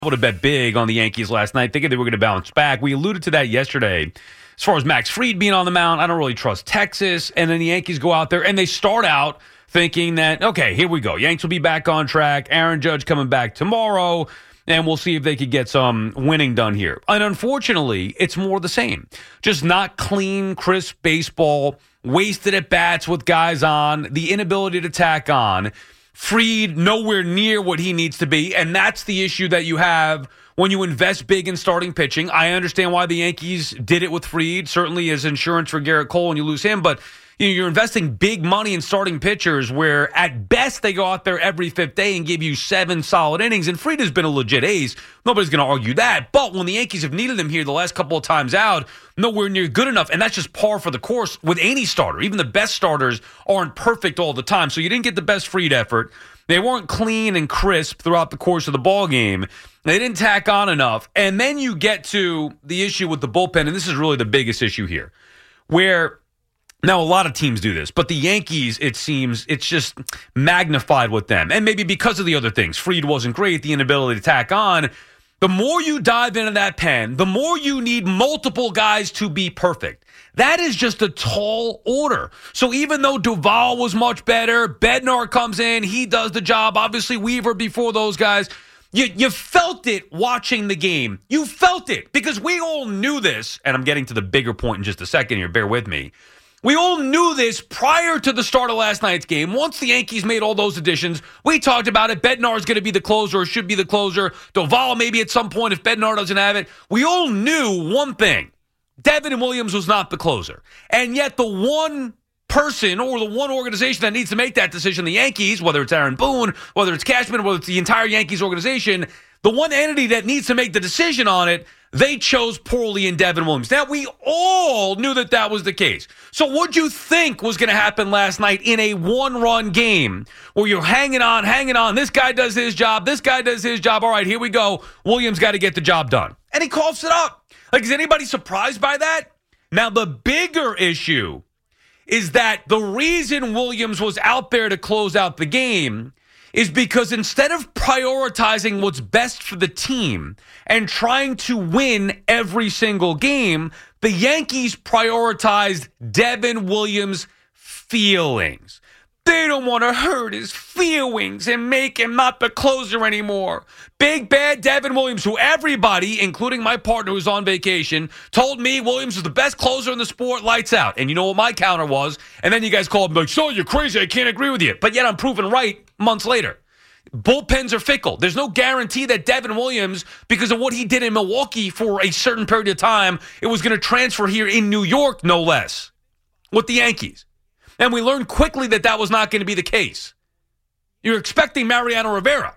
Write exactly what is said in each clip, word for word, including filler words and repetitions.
able to bet big on the Yankees last night, thinking they were going to bounce back. We alluded to that yesterday. As far as Max Fried being on the mound, I don't really trust Texas. And then the Yankees go out there and they start out thinking that, okay, here we go. Yanks will be back on track. Aaron Judge coming back tomorrow. And we'll see if they could get some winning done here. And unfortunately, it's more the same. Just not clean, crisp baseball, wasted at bats with guys on, the inability to tack on. Fried nowhere near what he needs to be, and that's the issue that you have when you invest big in starting pitching. I understand why the Yankees did it with Fried, certainly as insurance for Garrett Cole when you lose him, but you know, you're investing big money in starting pitchers where at best they go out there every fifth day and give you seven solid innings, and Fried has been a legit ace. Nobody's going to argue that, but when the Yankees have needed him here the last couple of times out, nowhere near good enough, and that's just par for the course with any starter. Even the best starters aren't perfect all the time, so you didn't get the best Fried effort. They weren't clean and crisp throughout the course of the ball game. They didn't tack on enough, and then you get to the issue with the bullpen, and this is really the biggest issue here, where now, a lot of teams do this, but the Yankees, it seems, it's just magnified with them. And maybe because of the other things. Fried wasn't great, the inability to tack on. The more you dive into that pen, the more you need multiple guys to be perfect. That is just a tall order. So even though Duvall was much better, Bednar comes in, he does the job. Obviously, Weaver before those guys. You, you felt it watching the game. You felt it because we all knew this. And I'm getting to the bigger point in just a second here. Bear with me. We all knew this prior to the start of last night's game. Once the Yankees made all those additions, we talked about it. Bednar is going to be the closer or should be the closer. Duvall maybe at some point if Bednar doesn't have it. We all knew one thing. Devin Williams was not the closer. And yet the one person or the one organization that needs to make that decision, the Yankees, whether it's Aaron Boone, whether it's Cashman, whether it's the entire Yankees organization, the one entity that needs to make the decision on it, they chose poorly in Devin Williams. Now, we all knew that that was the case. So what'd you think was going to happen last night in a one-run game where you're hanging on, hanging on, this guy does his job, this guy does his job, all right, here we go, Williams got to get the job done. And he coughs it up. Like, is anybody surprised by that? Now, the bigger issue is that the reason Williams was out there to close out the game is because instead of prioritizing what's best for the team and trying to win every single game, the Yankees prioritized Devin Williams' feelings. They don't want to hurt his feelings and make him not the closer anymore. Big bad Devin Williams, who everybody, including my partner who's on vacation, told me Williams was the best closer in the sport, lights out. And you know what my counter was? And then you guys called me like, so you're crazy, I can't agree with you. But yet I'm proven right months later. Bullpens are fickle. There's no guarantee that Devin Williams, because of what he did in Milwaukee for a certain period of time, it was going to transfer here in New York, no less, with the Yankees. And we learned quickly that that was not going to be the case. You're expecting Mariano Rivera.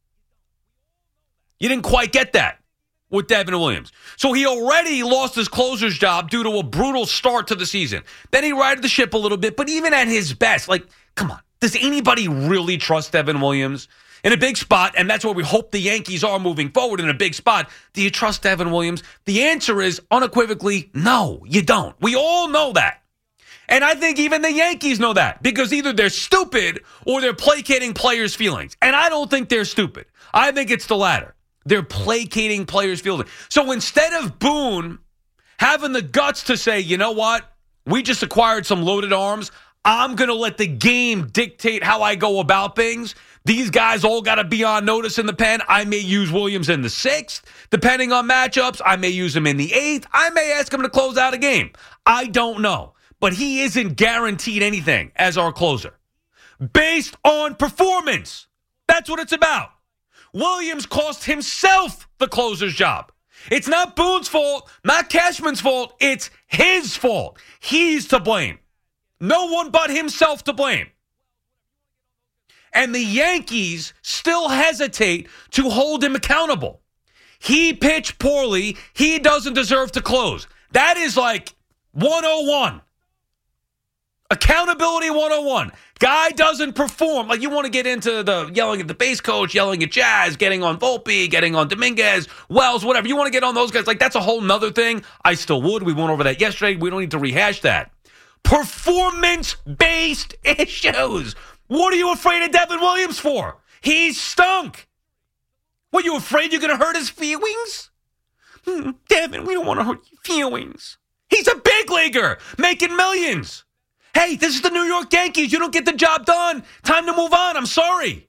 You didn't quite get that with Devin Williams. So he already lost his closer's job due to a brutal start to the season. Then he righted the ship a little bit, but even at his best, like, come on, does anybody really trust Devin Williams in a big spot? And that's what we hope the Yankees are moving forward, in a big spot. Do you trust Devin Williams? The answer is unequivocally, no, you don't. We all know that. And I think even the Yankees know that, because either they're stupid or they're placating players' feelings. And I don't think they're stupid. I think it's the latter. They're placating players' feelings. So instead of Boone having the guts to say, you know what, we just acquired some loaded arms, I'm going to let the game dictate how I go about things. These guys all got to be on notice in the pen. I may use Williams in the sixth. Depending on matchups, I may use him in the eighth. I may ask him to close out a game. I don't know. But he isn't guaranteed anything as our closer. Based on performance. That's what it's about. Williams cost himself the closer's job. It's not Boone's fault, not Cashman's fault. It's his fault. He's to blame. No one but himself to blame. And the Yankees still hesitate to hold him accountable. He pitched poorly. He doesn't deserve to close. That is like one oh one. Accountability one oh one. Guy doesn't perform. Like, you want to get into the yelling at the base coach, yelling at Jazz, getting on Volpe, getting on Dominguez, Wells, whatever. You want to get on those guys. Like, that's a whole nother thing. I still would. We went over that yesterday. We don't need to rehash that. Performance-based issues. What are you afraid of Devin Williams for? He stunk. What, you afraid you're going to hurt his feelings? Hmm, Devin, we don't want to hurt your feelings. He's a big leaguer, making millions. Hey, this is the New York Yankees. You don't get the job done. Time to move on. I'm sorry.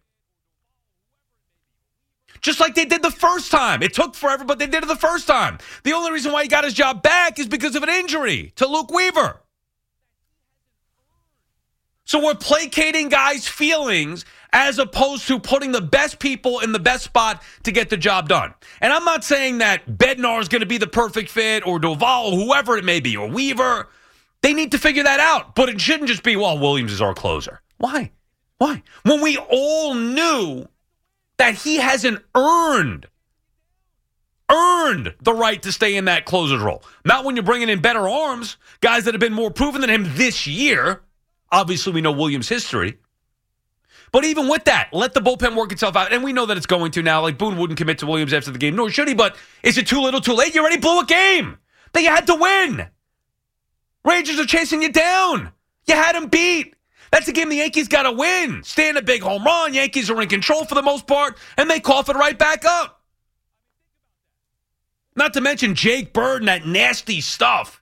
Just like they did the first time. It took forever, but they did it the first time. The only reason why he got his job back is because of an injury to Luke Weaver. So we're placating guys' feelings as opposed to putting the best people in the best spot to get the job done. And I'm not saying that Bednar is going to be the perfect fit or Doval or whoever it may be or Weaver. They need to figure that out. But it shouldn't just be, well, Williams is our closer. Why? Why? When we all knew that he hasn't earned, earned the right to stay in that closer's role. Not when you're bringing in better arms, guys that have been more proven than him this year. Obviously, we know Williams' history. But even with that, let the bullpen work itself out. And we know that it's going to now. Like, Boone wouldn't commit to Williams after the game, nor should he. But is it too little, too late? You already blew a game that you had to win. Rangers are chasing you down. You had them beat. That's a game the Yankees got to win. Stand a big home run. Yankees are in control for the most part, and they cough it right back up. Not to mention Jake Bird and that nasty stuff.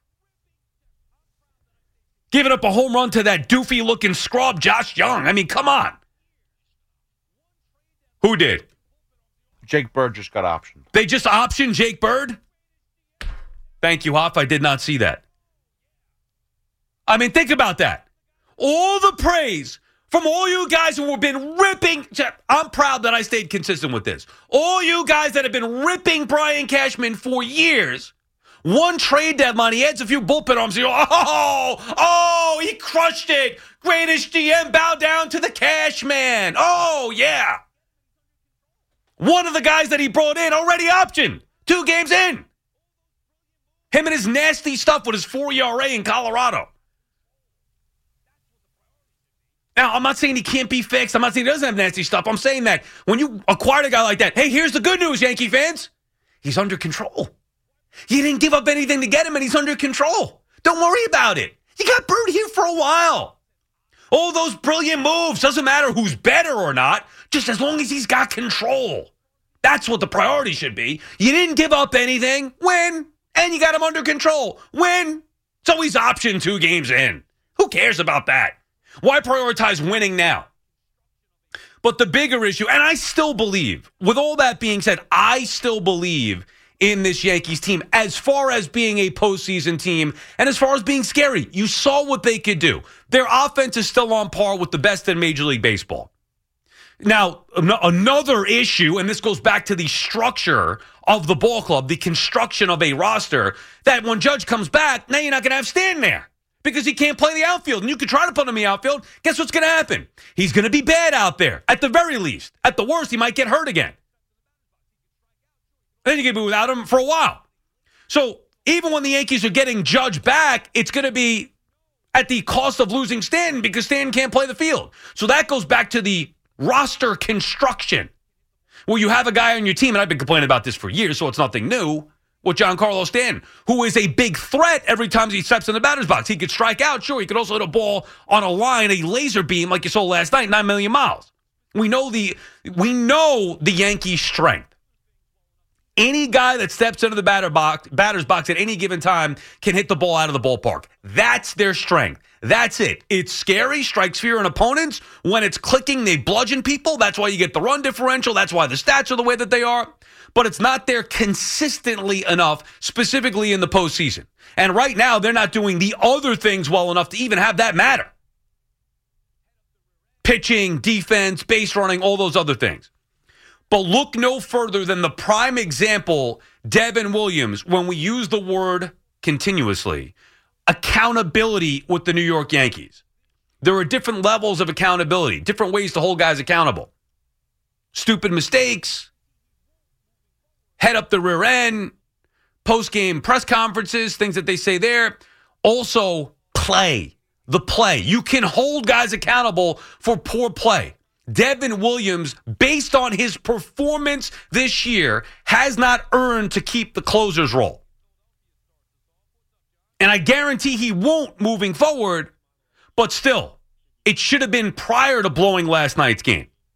Giving up a home run to that doofy-looking scrub, Josh Young. I mean, come on. Who did? Jake Bird just got optioned. They just optioned Jake Bird? Thank you, Hoff. I did not see that. I mean, think about that. All the praise from all you guys who have been ripping. I'm proud that I stayed consistent with this. All you guys that have been ripping Brian Cashman for years. One trade deadline, he adds a few bullpen arms. You go, oh, oh, he crushed it. Greatest G M, bow down to the Cashman. Oh, yeah. One of the guys that he brought in already optioned. Two games in. Him and his nasty stuff with his four E R A in Colorado. Now, I'm not saying he can't be fixed. I'm not saying he doesn't have nasty stuff. I'm saying that when you acquire a guy like that, hey, here's the good news, Yankee fans. He's under control. You didn't give up anything to get him, and he's under control. Don't worry about it. You got Bird here for a while. All those brilliant moves, doesn't matter who's better or not, just as long as he's got control. That's what the priority should be. You didn't give up anything. Win. And you got him under control. Win. So he's optioned two games in. Who cares about that? Why prioritize winning now? But the bigger issue, and I still believe, with all that being said, I still believe in this Yankees team as far as being a postseason team and as far as being scary. You saw what they could do. Their offense is still on par with the best in Major League Baseball. Now, another issue, and this goes back to the structure of the ball club, the construction of a roster, that when Judge comes back, now you're not going to have Stan there because he can't play the outfield. And you could try to put him in the outfield. Guess what's going to happen? He's going to be bad out there, at the very least. At the worst, he might get hurt again. Then you can be without him for a while. So even when the Yankees are getting Judge back, it's going to be at the cost of losing Stanton because Stanton can't play the field. So that goes back to the roster construction, where you have a guy on your team, and I've been complaining about this for years, so it's nothing new, with Giancarlo Stanton, who is a big threat every time he steps in the batter's box. He could strike out, sure. He could also hit a ball on a line, a laser beam like you saw last night, nine million miles. We know the we know the Yankees' strength. Any guy that steps into the batter box, batter's box at any given time can hit the ball out of the ballpark. That's their strength. That's it. It's scary, strikes fear in opponents. When it's clicking, they bludgeon people. That's why you get the run differential. That's why the stats are the way that they are. But it's not there consistently enough, specifically in the postseason. And right now, they're not doing the other things well enough to even have that matter. Pitching, defense, base running, all those other things. But look no further than the prime example, Devin Williams, when we use the word continuously, accountability with the New York Yankees. There are different levels of accountability, different ways to hold guys accountable. Stupid mistakes, head up the rear end, post-game press conferences, things that they say there. Also, play, the play. You can hold guys accountable for poor play. Devin Williams, based on his performance this year, has not earned to keep the closer's role. And I guarantee he won't moving forward, but still, it should have been prior to blowing last night's game.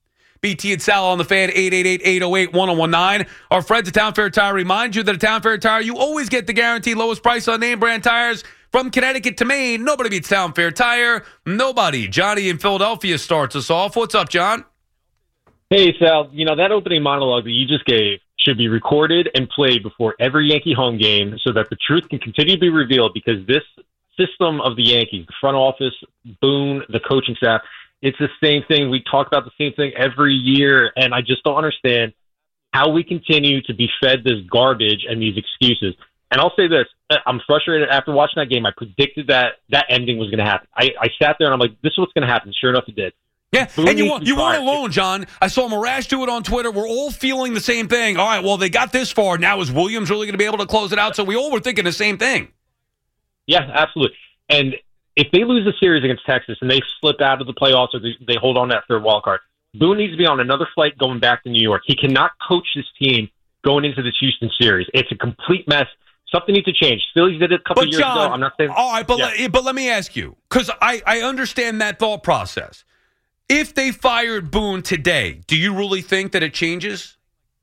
B T and Sal on the Fan, eight eight eight, eight oh eight, one oh one nine. Our friends at Town Fair Tire remind you that at Town Fair Tire, you always get the guaranteed lowest price on name brand tires. From Connecticut to Maine, nobody beats Town Fair Tire. Nobody. Johnny in Philadelphia starts us off. What's up, John? Hey, Sal. You know, that opening monologue that you just gave should be recorded and played before every Yankee home game so that the truth can continue to be revealed, because this system of the Yankees, the front office, Boone, the coaching staff, it's the same thing. We talk about the same thing every year, and I just don't understand how we continue to be fed this garbage and these excuses. And I'll say this, I'm frustrated after watching that game. I predicted that that ending was going to happen. I, I sat there and I'm like, this is what's going to happen. Sure enough, it did. Yeah, Boone and you, needs to you be weren't fired. alone, John. I saw Marash do it on Twitter. We're all feeling the same thing. All right, well, they got this far. Now is Williams really going to be able to close it out? So we all were thinking the same thing. Yeah, absolutely. And if they lose the series against Texas and they slip out of the playoffs or they, they hold on to that third wild card, Boone needs to be on another flight going back to New York. He cannot coach this team going into this Houston series. It's a complete mess. Something needs to change. Phillies did it a couple But years John, ago. I'm not saying. all right, but, yeah. let, but let me ask you, because I, I understand that thought process. If they fired Boone today, do you really think that it changes?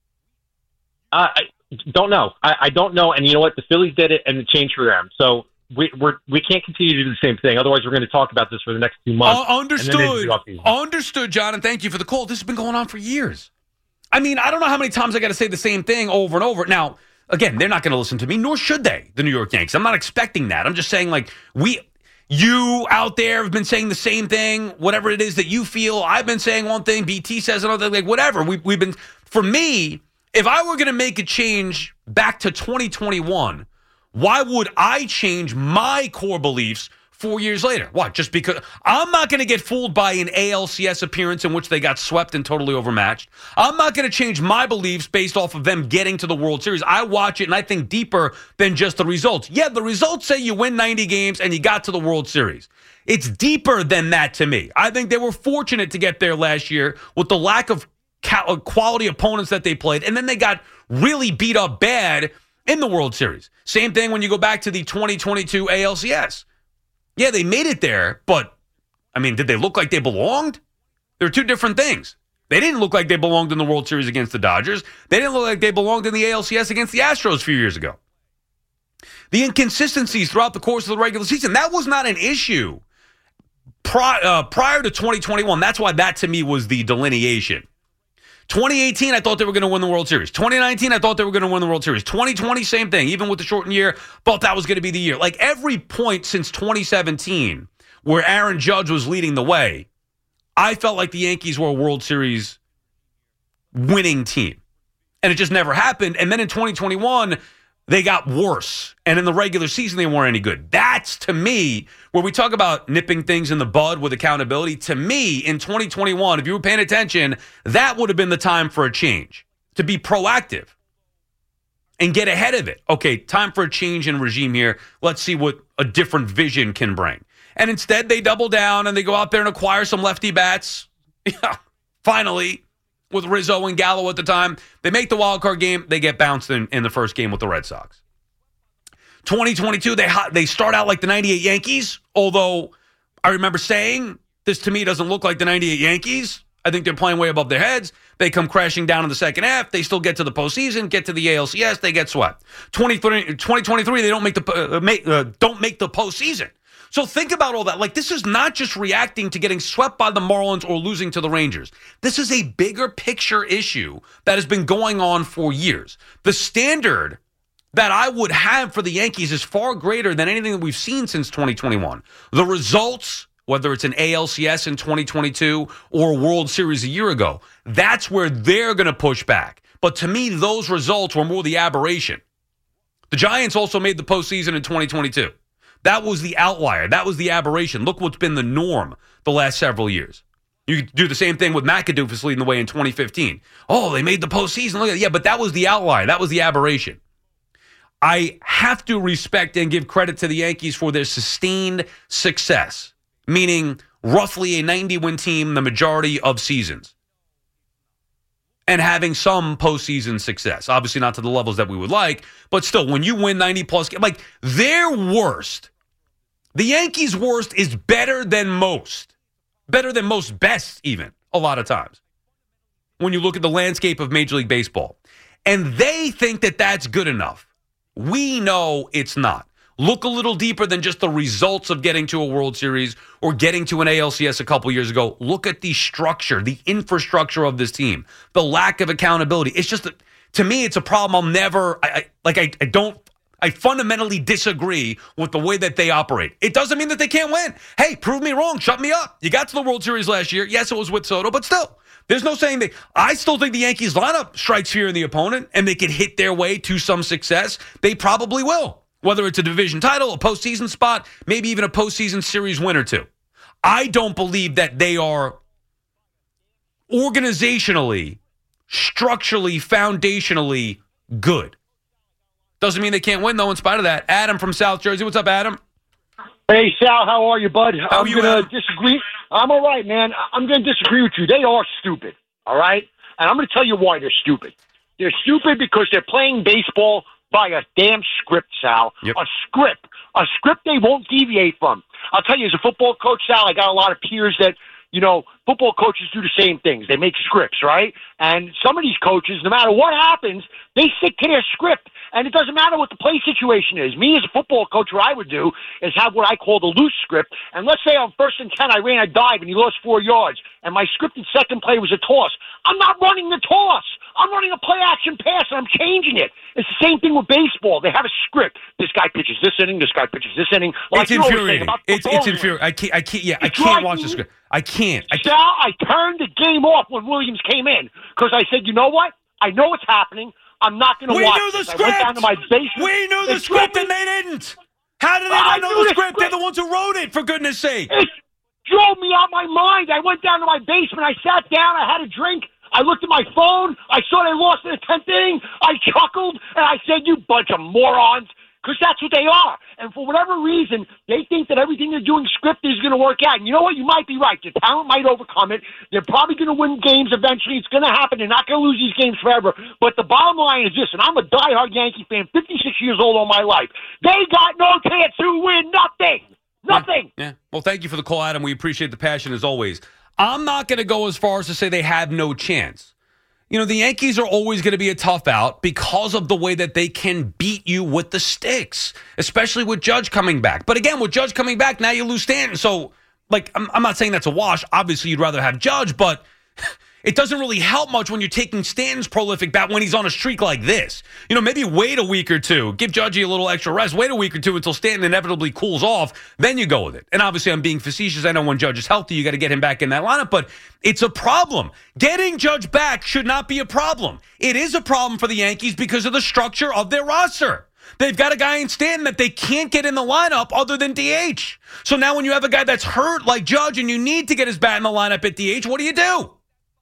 Uh, I don't know. I, I don't know. And you know what? The Phillies did it, and it changed for them. So we we're, we can't continue to do the same thing. Otherwise, we're going to talk about this for the next two months. Uh, understood. Understood, John, and thank you for the call. This has been going on for years. I mean, I don't know how many times I got to say the same thing over and over. Now, again, they're not going to listen to me, nor should they, the New York Yankees. I'm not expecting that. I'm just saying, like, we... You out there have been saying the same thing, whatever it is that you feel. I've been saying one thing, B T says another, like whatever. We, we've been, for me, if I were going to make a change back to twenty twenty-one, why would I change my core beliefs four years later? What? Just because I'm not going to get fooled by an A L C S appearance in which they got swept and totally overmatched. I'm not going to change my beliefs based off of them getting to the World Series. I watch it and I think deeper than just the results. Yeah, the results say you win ninety games and you got to the World Series. It's deeper than that to me. I think they were fortunate to get there last year with the lack of quality opponents that they played, and then they got really beat up bad in the World Series. Same thing when you go back to the twenty twenty-two A L C S. Yeah, they made it there, but, I mean, did they look like they belonged? There were two different things. They didn't look like they belonged in the World Series against the Dodgers. They didn't look like they belonged in the A L C S against the Astros a few years ago. The inconsistencies throughout the course of the regular season, that was not an issue pri- uh, prior to twenty twenty-one. That's why that, to me, was the delineation. twenty eighteen, I thought they were going to win the World Series. twenty nineteen, I thought they were going to win the World Series. twenty twenty, same thing. Even with the shortened year, thought that was going to be the year. Like every point since twenty seventeen, where Aaron Judge was leading the way, I felt like the Yankees were a World Series winning team. And it just never happened. And then in twenty twenty-one, they got worse. And in the regular season, they weren't any good. That's, to me, where we talk about nipping things in the bud with accountability. To me, in twenty twenty-one, if you were paying attention, that would have been the time for a change, to be proactive and get ahead of it. Okay, time for a change in regime here. Let's see what a different vision can bring. And instead, they double down and they go out there and acquire some lefty bats. Yeah, finally, with Rizzo and Gallo at the time. They make the wild card game. They get bounced in, in the first game with the Red Sox. twenty twenty-two, they they start out like the ninety-eight Yankees, although I remember saying, this to me doesn't look like the ninety-eight Yankees. I think they're playing way above their heads. They come crashing down in the second half. They still get to the postseason, get to the A L C S. They get swept. twenty twenty-three, they don't make the uh, make, uh, don't make the postseason. So think about all that. Like, this is not just reacting to getting swept by the Marlins or losing to the Rangers. This is a bigger picture issue that has been going on for years. The standard that I would have for the Yankees is far greater than anything that we've seen since twenty twenty-one. The results, whether it's an A L C S in twenty twenty-two or a World Series a year ago, that's where they're going to push back. But to me, those results were more the aberration. The Giants also made the postseason in twenty twenty-two. That was the outlier. That was the aberration. Look what's been the norm the last several years. You could do the same thing with McAdoofus leading the way in twenty fifteen. Oh, they made the postseason. Look at yeah, but that was the outlier. That was the aberration. I have to respect and give credit to the Yankees for their sustained success, meaning roughly a ninety-win team the majority of seasons, and having some postseason success. Obviously not to the levels that we would like, but still, when you win ninety-plus games, like their worst, the Yankees' worst is better than most. Better than most best, even, a lot of times. when you look at the landscape of Major League Baseball. And they think that that's good enough. We know it's not. Look a little deeper than just the results of getting to a World Series or getting to an A L C S a couple years ago. Look at the structure, the infrastructure of this team, the lack of accountability. It's just, a, to me, it's a problem I'll never, I, I, like I, I don't, I fundamentally disagree with the way that they operate. It doesn't mean that they can't win. Hey, prove me wrong. Shut me up. You got to the World Series last year. Yes, it was with Soto, but still. There's no saying that. I still think the Yankees lineup strikes fear in the opponent and they could hit their way to some success. They probably will. Whether it's a division title, a postseason spot, maybe even a postseason series win or two. I don't believe that they are organizationally, structurally, foundationally good. Doesn't mean they can't win, though, in spite of that. Adam from South Jersey. What's up, Adam? Hey, Sal, how are you, bud? How I'm are you, going to Adam? disagree. I'm all right, man. I'm going to disagree with you. They are stupid, all right? And I'm going to tell you why they're stupid. They're stupid because they're playing baseball by a damn script, Sal. Yep. A script. A script they won't deviate from. I'll tell you, as a football coach, Sal, I got a lot of peers that, you know, football coaches do the same things. They make scripts, right? And some of these coaches, no matter what happens, they stick to their script. And it doesn't matter what the play situation is. Me as a football coach, what I would do is have what I call the loose script. And let's say on first and ten, I ran a dive and he lost four yards. And my scripted second play was a toss. I'm not running the toss. I'm running a play-action pass, and I'm changing it. It's the same thing with baseball. They have a script. This guy pitches this inning. This guy pitches this inning. Like It's infuriating. It's, it's infuriating. I can't, I can't, yeah, I It's can't like- watch the script. I can't. I can't. Sal, I turned the game off when Williams came in because I said, you know what? I know what's happening. I'm not going to We watch knew the this. script. I went down to my basement. We knew the They script told and me- they didn't. How did they I not know knew the the script? They're script. the ones who wrote it, for goodness sake. It drove me out my mind. I went down to my basement. I sat down. I had a drink. I looked at my phone. I saw they lost in the tenth inning. I chuckled, and I said, you bunch of morons, because that's what they are. And for whatever reason, they think that everything they're doing scripted is going to work out. And you know what? You might be right. Their talent might overcome it. They're probably going to win games eventually. It's going to happen. They're not going to lose these games forever. But the bottom line is this, and I'm a diehard Yankee fan, fifty-six years old all my life. They got no chance to win nothing. Nothing. Yeah. Well, thank you for the call, Adam. We appreciate the passion as always. I'm not going to go as far as to say they have no chance. You know, the Yankees are always going to be a tough out because of the way that they can beat you with the sticks, especially with Judge coming back. But again, with Judge coming back, now you lose Stanton. So, like, I'm, I'm not saying that's a wash. Obviously, you'd rather have Judge, but it doesn't really help much when you're taking Stanton's prolific bat when he's on a streak like this. You know, maybe wait a week or two, give Judgy a little extra rest, wait a week or two until Stanton inevitably cools off, then you go with it. And obviously, I'm being facetious. I know when Judge is healthy, you got to get him back in that lineup, but it's a problem. Getting Judge back should not be a problem. It is a problem for the Yankees because of the structure of their roster. They've got a guy in Stanton that they can't get in the lineup other than D H. So now when you have a guy that's hurt like Judge and you need to get his bat in the lineup at D H, what do you do?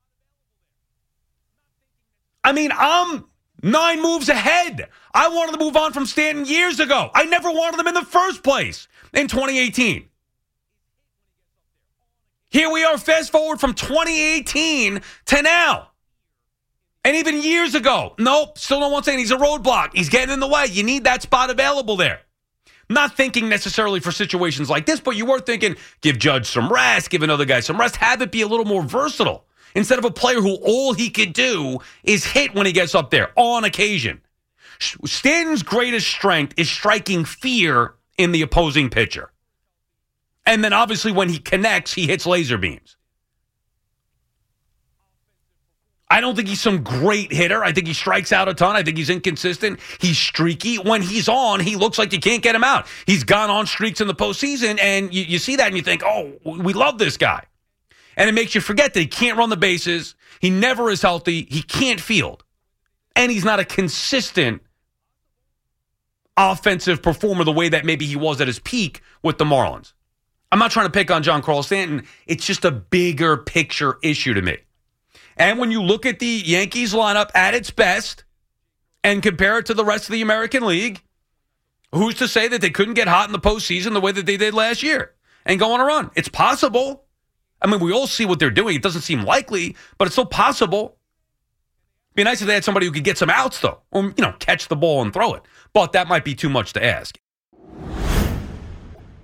I mean, I'm nine moves ahead. I wanted to move on from Stanton years ago. I never wanted him in the first place in twenty eighteen. Here we are, fast forward from twenty eighteen to now. And even years ago, nope, still don't want Stanton. He's a roadblock. He's getting in the way. You need that spot available there. Not thinking necessarily for situations like this, but you were thinking, give Judge some rest, give another guy some rest, have it be a little more versatile. Instead of a player who all he could do is hit when he gets up there on occasion. Stanton's greatest strength is striking fear in the opposing pitcher. And then obviously when he connects, he hits laser beams. I don't think he's some great hitter. I think he strikes out a ton. I think he's inconsistent. He's streaky. When he's on, he looks like you can't get him out. He's gone on streaks in the postseason, and you, you see that and you think, oh, we love this guy. And it makes you forget that he can't run the bases. He never is healthy. He can't field. And he's not a consistent offensive performer the way that maybe he was at his peak with the Marlins. I'm not trying to pick on Giancarlo Stanton. It's just a bigger picture issue to me. And when you look at the Yankees lineup at its best and compare it to the rest of the American League, who's to say that they couldn't get hot in the postseason the way that they did last year and go on a run? It's possible. I mean, we all see what they're doing. It doesn't seem likely, but it's still possible. It'd be nice if they had somebody who could get some outs, though, or, you know, catch the ball and throw it. But that might be too much to ask.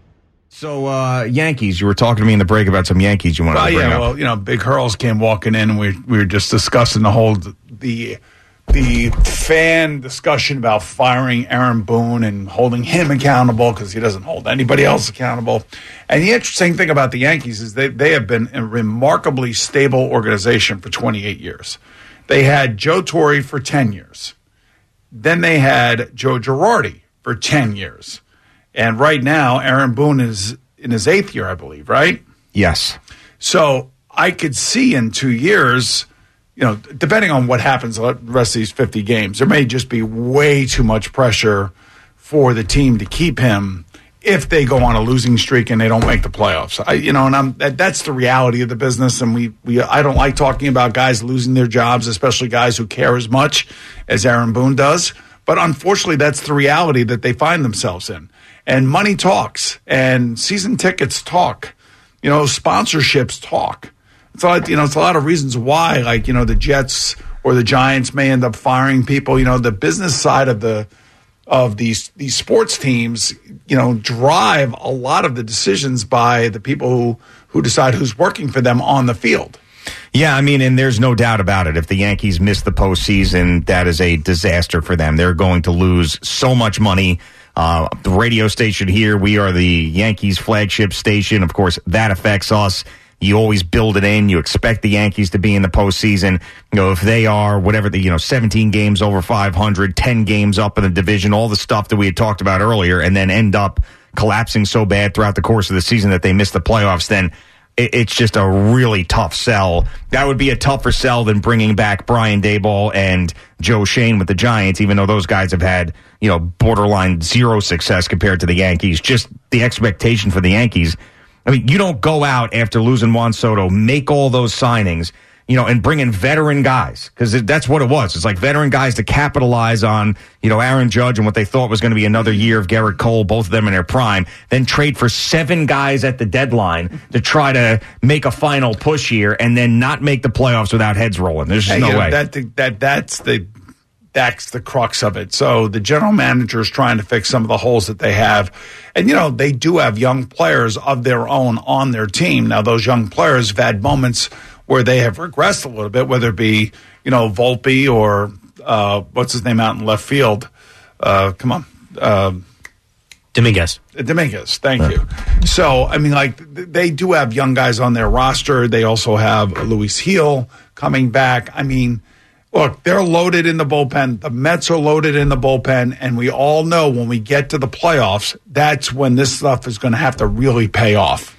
So, uh, Yankees, you were talking to me in the break about some Yankees you wanted well, to bring yeah, up. Well, you know, Big Hurls came walking in, and we, we were just discussing the whole, the the fan discussion about firing Aaron Boone and holding him accountable because he doesn't hold anybody else accountable. And the interesting thing about the Yankees is they, they have been a remarkably stable organization for twenty-eight years. They had Joe Torre for ten years. Then they had Joe Girardi for ten years. And right now, Aaron Boone is in his eighth year, I believe, right? Yes. So I could see in two years, you know, depending on what happens the rest of these fifty games, there may just be way too much pressure for the team to keep him if they go on a losing streak and they don't make the playoffs. I, you know, and I'm that, that's the reality of the business. And we, we, I don't like talking about guys losing their jobs, especially guys who care as much as Aaron Boone does. But unfortunately, that's the reality that they find themselves in. And money talks, and season tickets talk. You know, sponsorships talk. It's a lot, you know, it's a lot of reasons why, like, you know, the Jets or the Giants may end up firing people. You know, the business side of the of these these sports teams, you know, drive a lot of the decisions by the people who who decide who's working for them on the field. Yeah, I mean, and there's no doubt about it. If the Yankees miss the postseason, that is a disaster for them. They're going to lose so much money. Uh, the radio station here, we are the Yankees flagship station. Of course, that affects us. You always build it in. You expect the Yankees to be in the postseason. You know, if they are whatever the, you know, seventeen games over five hundred, ten games up in the division, all the stuff that we had talked about earlier, and then end up collapsing so bad throughout the course of the season that they miss the playoffs, then it, it's just a really tough sell. That would be a tougher sell than bringing back Brian Daboll and Joe Shane with the Giants, even though those guys have had, you know, borderline zero success compared to the Yankees. Just the expectation for the Yankees. I mean, you don't go out after losing Juan Soto, make all those signings, you know, and bring in veteran guys, because that's what it was. It's like veteran guys to capitalize on, you know, Aaron Judge and what they thought was going to be another year of Garrett Cole, both of them in their prime, then trade for seven guys at the deadline to try to make a final push here and then not make the playoffs without heads rolling. There's just Hey, no you know, way. That, that, that's the... That's the crux of it. So the general manager is trying to fix some of the holes that they have. And, you know, they do have young players of their own on their team. Now, those young players have had moments where they have regressed a little bit, whether it be, you know, Volpe or uh, what's his name out in left field. Uh, come on. Uh, Dominguez. Dominguez, thank yeah. you. So, I mean, like, they do have young guys on their roster. They also have Luis Gil coming back. I mean, look, they're loaded in the bullpen. The Mets are loaded in the bullpen, and we all know when we get to the playoffs, that's when this stuff is going to have to really pay off.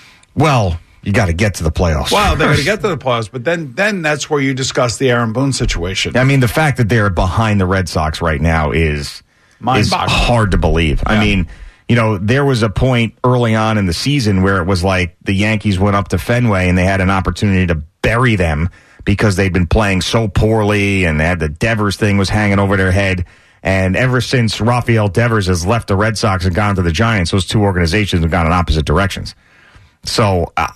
Well, you got to get to the playoffs. Well, they got to get to the playoffs, but then then that's where you discuss the Aaron Boone situation. I mean, the fact that they're behind the Red Sox right now is, is hard to believe. Yeah. I mean, you know, there was a point early on in the season where it was like the Yankees went up to Fenway and they had an opportunity to bury them because they'd been playing so poorly and they had the Devers thing was hanging over their head. And ever since Rafael Devers has left the Red Sox and gone to the Giants, those two organizations have gone in opposite directions. So, uh,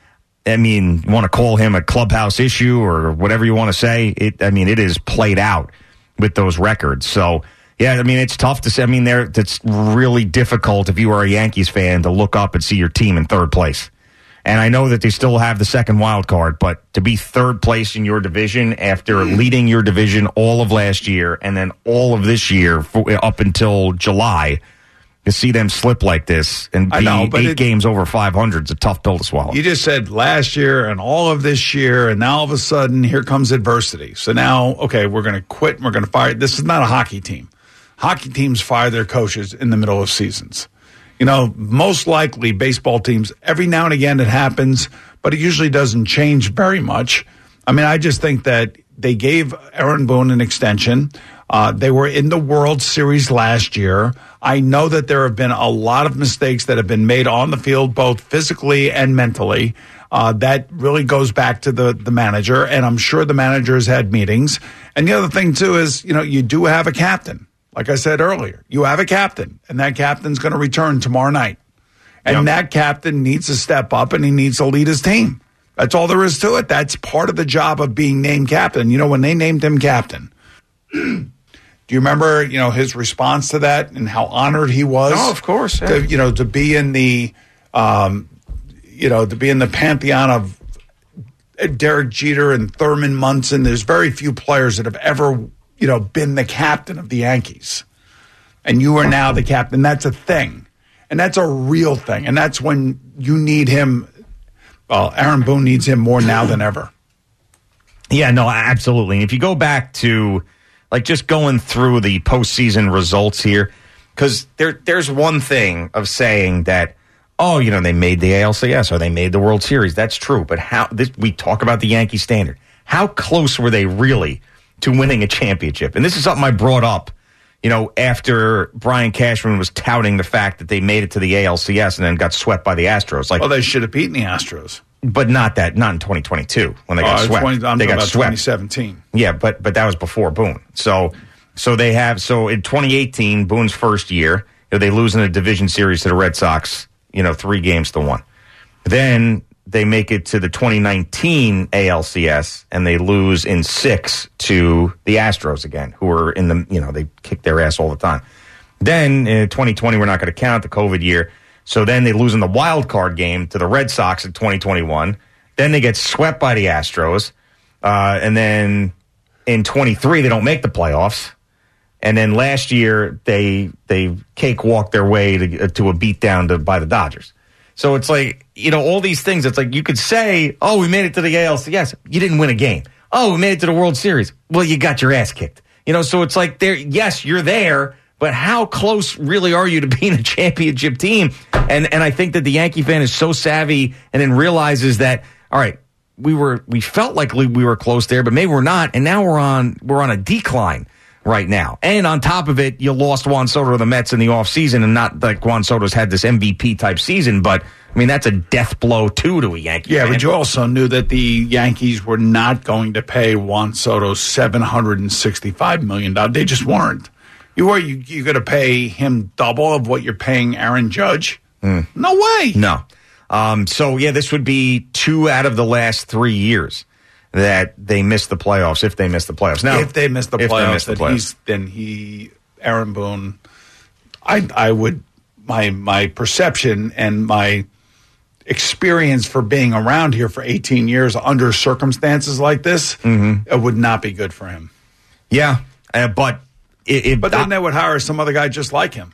I mean, you want to call him a clubhouse issue or whatever you want to say. It, I mean, it is played out with those records. So, yeah, I mean, it's tough to say. I mean, there it's really difficult if you are a Yankees fan to look up and see your team in third place. And I know that they still have the second wild card, but to be third place in your division after leading your division all of last year and then all of this year for, up until July, to see them slip like this and be know, eight it, games over five hundred is a tough pill to swallow. You just said last year and all of this year, and now all of a sudden here comes adversity. So now, okay, we're going to quit and we're going to fire. This is not a hockey team. Hockey teams fire their coaches in the middle of seasons. You know, most likely baseball teams, every now and again it happens, but it usually doesn't change very much. I mean, I just think that they gave Aaron Boone an extension. Uh, they were in the World Series last year. I know that there have been a lot of mistakes that have been made on the field, both physically and mentally. Uh, that really goes back to the, the manager, and I'm sure the manager has had meetings. And the other thing, too, is, you know, you do have a captain. Like I said earlier, you have a captain, and that captain's going to return tomorrow night. And yep. that captain needs to step up, and he needs to lead his team. That's all there is to it. That's part of the job of being named captain. You know, when they named him captain, do Do you remember, you know, his response to that and how honored he was? Oh, of course. Yeah. To, you know, to be in the, um, you know, to be in the pantheon of Derek Jeter and Thurman Munson. There's very few players that have ever, you know, been the captain of the Yankees. And you are now the captain. That's a thing. And that's a real thing. And that's when you need him. Well, Aaron Boone needs him more now than ever. Yeah, no, absolutely. And if you go back to, like, just going through the postseason results here, because there, there's one thing of saying that, oh, you know, they made the A L C S or they made the World Series. That's true. But how this, we talk about the Yankee standard. How close were they really to winning a championship? And this is something I brought up, you know, after Brian Cashman was touting the fact that they made it to the A L C S and then got swept by the Astros. Like, well, they should have beaten the Astros. But not that, not in twenty twenty-two when they got uh, swept. twenty, I'm they got about swept. twenty seventeen. Yeah, but but that was before Boone. So so they have so in twenty eighteen, Boone's first year, you know, they lose in a division series to the Red Sox, you know, three games to one. Then they make it to the twenty nineteen A L C S and they lose in six to the Astros again, who were in the, you know, they kick their ass all the time. Then in twenty twenty, we're not going to count the COVID year. So then they lose in the wild card game to the Red Sox in twenty twenty-one. Then they get swept by the Astros. Uh, and then in twenty-three, they don't make the playoffs. And then last year, they they cakewalk their way to, to a beatdown to, by the Dodgers. So it's like, you know, all these things. It's like you could say, oh, we made it to the A L C S. You didn't win a game. Oh, we made it to the World Series. Well, you got your ass kicked. You know, so it's like, there. yes, you're there. But how close really are you to being a championship team? And and I think that the Yankee fan is so savvy and then realizes that, all right, we were we felt like we were close there, but maybe we're not. And now we're on we're on a decline right now. And on top of it, you lost Juan Soto to the Mets in the offseason, and not like Juan Soto's had this M V P type season, but I mean, that's a death blow too to a Yankee Yeah, fan. but you also knew that the Yankees were not going to pay Juan Soto seven hundred sixty-five million dollars. They just weren't. You were you you going to pay him double of what you're paying Aaron Judge? Mm. No way. No. Um, so yeah, this would be two out of the last three years that they missed the playoffs. If they missed the playoffs, now if they missed the if playoffs, they missed the then, playoffs. He's, then he Aaron Boone. I I would my my perception and my experience for being around here for eighteen years under circumstances like this, mm-hmm. it would not be good for him. Yeah, uh, but. It, it, but then they would hire some other guy just like him.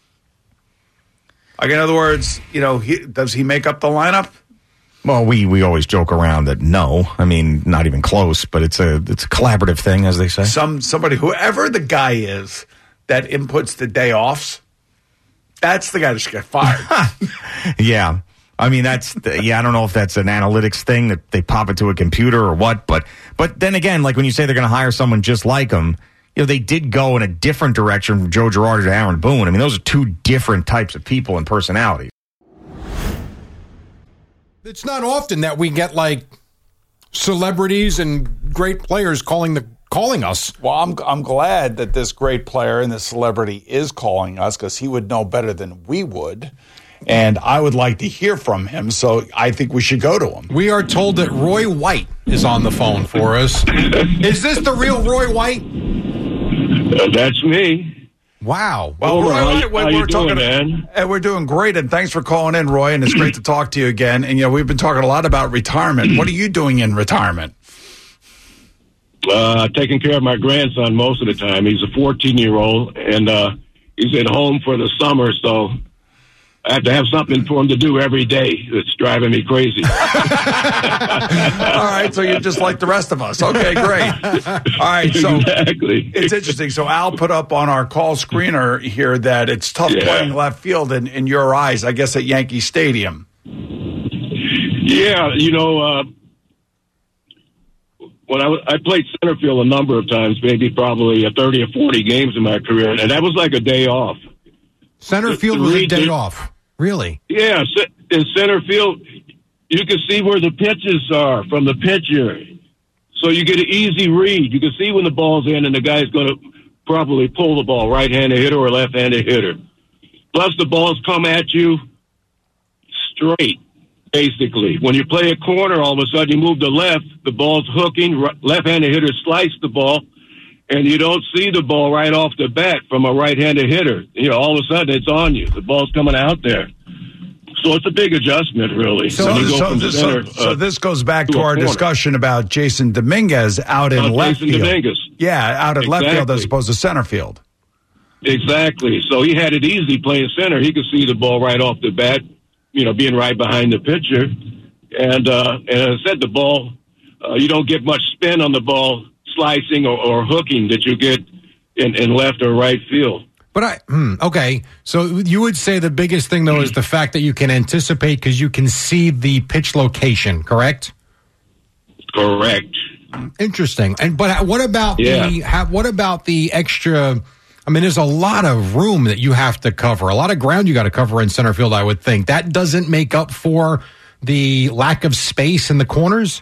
Like, in other words, you know, he, does he make up the lineup? Well, we, we always joke around that no. I mean, not even close, but it's a it's a collaborative thing, as they say. Some somebody, whoever the guy is that inputs the day offs, that's the guy that should get fired. Yeah. I mean, that's, the, yeah, I don't know if that's an analytics thing that they pop it to a computer or what, but but then again, like when you say they're going to hire someone just like him, you know, they did go in a different direction from Joe Girardi to Aaron Boone. I mean, those are two different types of people and personalities. It's not often that we get, like, celebrities and great players calling the calling us. Well, I'm I'm glad that this great player and this celebrity is calling us because he would know better than we would. And I would like to hear from him, so I think we should go to him. We are told that Roy White is on the phone for us. Is this the real Roy White? Uh, that's me. Wow. Well, Roy, Roy how, White, we're, how we're you talking, doing, man? And we're doing great, and thanks for calling in, Roy, and it's great to talk to you again. And, you know, we've been talking a lot about retirement. What are you doing in retirement? Uh, taking care of my grandson most of the time. He's a fourteen-year-old, and uh, he's at home for the summer, so I have to have something for him to do every day. It's driving me crazy. All right, so you're just like the rest of us. Okay, great. All right, so exactly. It's interesting. So Al put up on our call screener here that it's tough Yeah. playing left field in, in your eyes, I guess, at Yankee Stadium. Yeah, you know, uh, when I, w- I played center field a number of times, maybe probably a thirty or forty games in my career, and that was like a day off. Center field was a day off. Really? Yeah, in center field, you can see where the pitches are from the pitcher. So you get an easy read. You can see when the ball's in and the guy's going to probably pull the ball, right-handed hitter or left-handed hitter. Plus, the balls come at you straight, basically. When you play a corner, all of a sudden you move to left, the ball's hooking, left-handed hitter slice the ball, and you don't see the ball right off the bat from a right-handed hitter. You know, all of a sudden it's on you. The ball's coming out there. So it's a big adjustment, really. So, When you go so, from this, center, so, so uh, this goes back to to a our corner. discussion about Jason Dominguez out in About left Jason field. Dominguez. Yeah, out at left field Exactly. as opposed to center field. Exactly. So he had it easy playing center. He could see the ball right off the bat, you know, being right behind the pitcher. And, uh, and as I said, the ball, uh, you don't get much spin on the ball slicing or, or hooking that you get in, in left or right field. But I, hmm, okay. So you would say the biggest thing, though, is the fact that you can anticipate because you can see the pitch location, correct? Correct. Interesting. And but what about Yeah. the ha, what about the extra? I mean, there's a lot of room that you have to cover, a lot of ground you got to cover in center field. I would think that doesn't make up for the lack of space in the corners.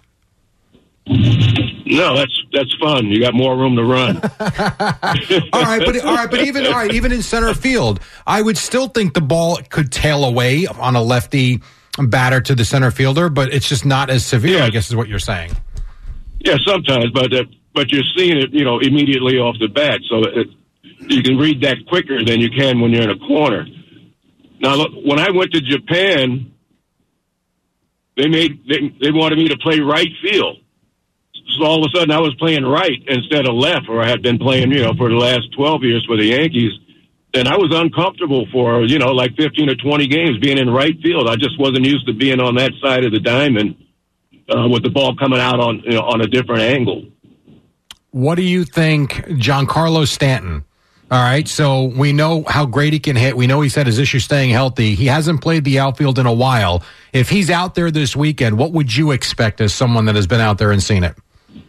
No, that's that's fun. You got more room to run. all right, but all right, but even all right, even in center field, I would still think the ball could tail away on a lefty batter to the center fielder, but it's just not as severe. Yeah. I guess is what you're saying. Yeah, sometimes, but uh, but you're seeing it, you know, immediately off the bat, so it, you can read that quicker than you can when you're in a corner. Now, look, when I went to Japan, they made they, they wanted me to play right field. So all of a sudden, I was playing right instead of left, or I had been playing, you know, for the last twelve years for the Yankees. And I was uncomfortable for, you know, like fifteen or twenty games being in right field. I just wasn't used to being on that side of the diamond uh, with the ball coming out on, you know, on a different angle. What do you think, Giancarlo Stanton? All right, so we know how great he can hit. We know he's had his issue staying healthy. He hasn't played the outfield in a while. If he's out there this weekend, what would you expect as someone that has been out there and seen it?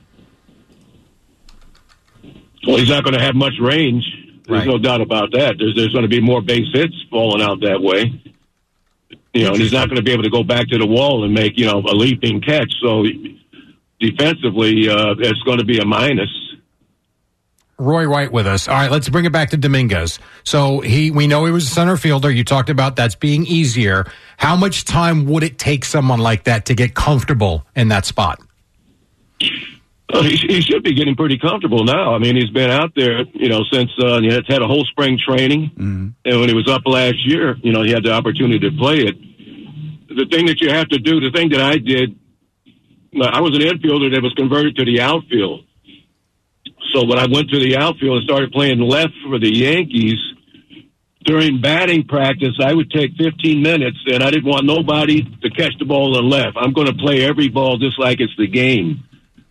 Well, he's not going to have much range. There's Right. no doubt about that. There's there's going to be more base hits falling out that way. You know, and he's not going to be able to go back to the wall and make, you know, a leaping catch. So defensively, uh, it's going to be a minus. Roy Wright with us. All right, let's bring it back to Dominguez. So he, we know he was a center fielder. You talked about that's being easier. How much time would it take someone like that to get comfortable in that spot? Uh, he, he should be getting pretty comfortable now. I mean, he's been out there, you know, since uh, you know, it's had a whole spring training. Mm-hmm. And when he was up last year, you know, he had the opportunity to play it. The thing that you have to do, the thing that I did, I was an infielder that was converted to the outfield. So when I went to the outfield and started playing left for the Yankees, during batting practice, I would take fifteen minutes, and I didn't want nobody to catch the ball on left. I'm going to play every ball just like it's the game.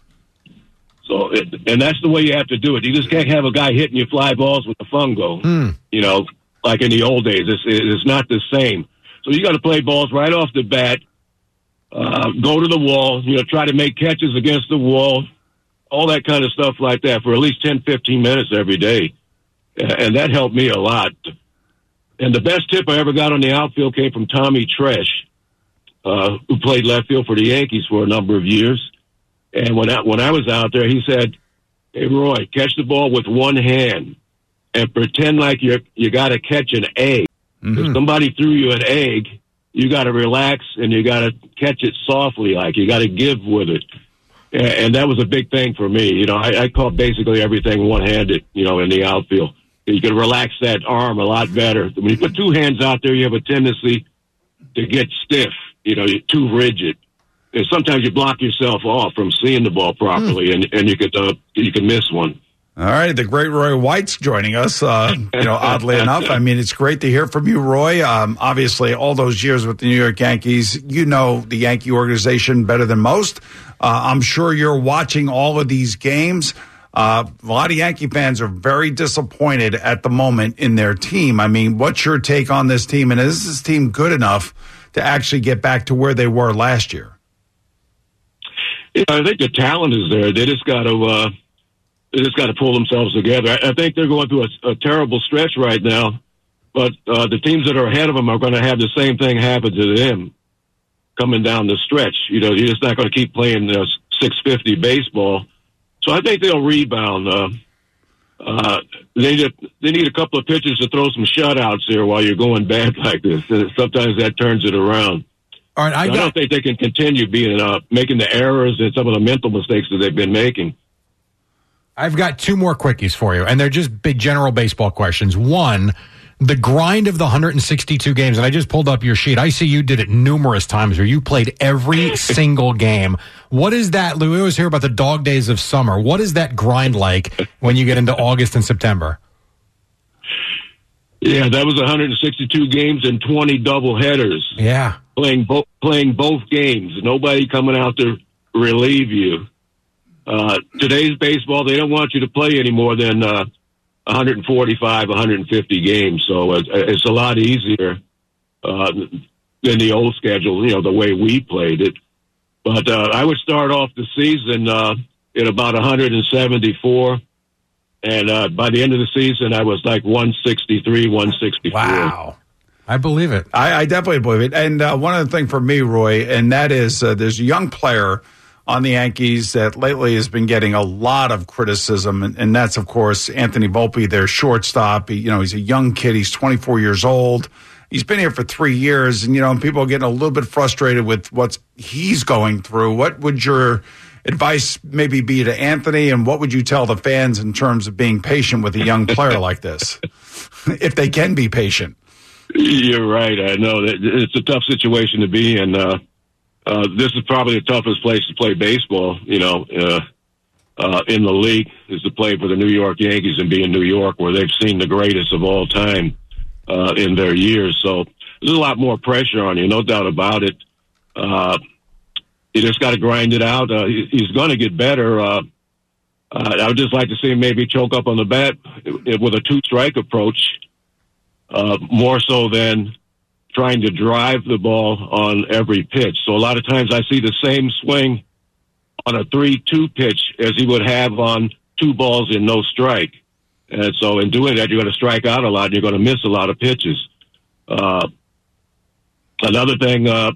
So, it, and that's the way you have to do it. You just can't have a guy hitting you fly balls with a fungo, Mm. you know, like in the old days. It's, it's not the same. So you got to play balls right off the bat, uh, go to the wall, you know, try to make catches against the wall, all that kind of stuff like that for at least ten, fifteen minutes every day. And that helped me a lot. And the best tip I ever got on the outfield came from Tommy Tresh, uh, who played left field for the Yankees for a number of years. And when I, when I was out there, he said, "Hey, Roy, catch the ball with one hand and pretend like you're, you got to catch an egg. Mm-hmm. If somebody threw you an egg, you got to relax and you got to catch it softly, like you got to give with it." And, and that was a big thing for me. You know, I, I caught basically everything one-handed, you know, in the outfield. You can relax that arm a lot better. When you put two hands out there, you have a tendency to get stiff. You know, you're too rigid. And sometimes you block yourself off from seeing the ball properly, mm. and, and you could uh, you can miss one. All right, the great Roy White's joining us. Uh, you know, oddly enough, I mean, it's great to hear from you, Roy. Um, obviously, all those years with the New York Yankees, you know the Yankee organization better than most. Uh, I'm sure you're watching all of these games. Uh, a lot of Yankee fans are very disappointed at the moment in their team. I mean, what's your take on this team? And is this team good enough to actually get back to where they were last year? Yeah, I think the talent is there. They just got to uh, they just got to pull themselves together. I, I think they're going through a, a terrible stretch right now, but uh, the teams that are ahead of them are going to have the same thing happen to them coming down the stretch. You know, you're just not going to keep playing uh, six fifty baseball. So I think they'll rebound. Uh, uh, they need a, they need a couple of pitchers to throw some shutouts here while you're going bad like this. Sometimes that turns it around. All right, I, I got, don't think they can continue being uh, making the errors and some of the mental mistakes that they've been making. I've got two more quickies for you, and they're just big general baseball questions. One, the grind of the one hundred sixty-two games, and I just pulled up your sheet. I see you did it numerous times where you played every single game. What is that, Lou? We always hear about the dog days of summer. What is that grind like when you get into August and September? Yeah, that was one hundred sixty-two games and twenty doubleheaders. Yeah. Playing, bo- playing both games. Nobody coming out to relieve you. Uh, today's baseball, they don't want you to play any more than uh, one hundred forty-five, one hundred fifty games. So it's, it's a lot easier uh, than the old schedule, you know, the way we played it. But uh, I would start off the season uh, at about one hundred seventy-four. And uh, by the end of the season, I was like one sixty-three, one sixty-four. Wow. I believe it. I, I definitely believe it. And uh, one other thing for me, Roy, and that is uh, there's a young player on the Yankees that lately has been getting a lot of criticism, and, and that's, of course, Anthony Volpe, their shortstop. He, you know, he's a young kid. He's twenty-four years old. He's been here for three years, and, you know, and people are getting a little bit frustrated with what he's going through. What would your advice maybe be to Anthony, and what would you tell the fans in terms of being patient with a young player like this, if they can be patient? You're right. I know that it's a tough situation to be in. Uh, uh, this is probably the toughest place to play baseball, you know, uh, uh, in the league, is to play for the New York Yankees and be in New York, where they've seen the greatest of all time uh, in their years. So there's a lot more pressure on you, no doubt about it. Uh, you just got to grind it out. Uh, he, he's going to get better. Uh, uh, I would just like to see him maybe choke up on the bat with a two-strike approach, uh, more so than trying to drive the ball on every pitch. So a lot of times I see the same swing on a three two pitch as he would have on two balls in no strike. And so in doing that, you're going to strike out a lot and you're going to miss a lot of pitches. Uh, another thing, uh,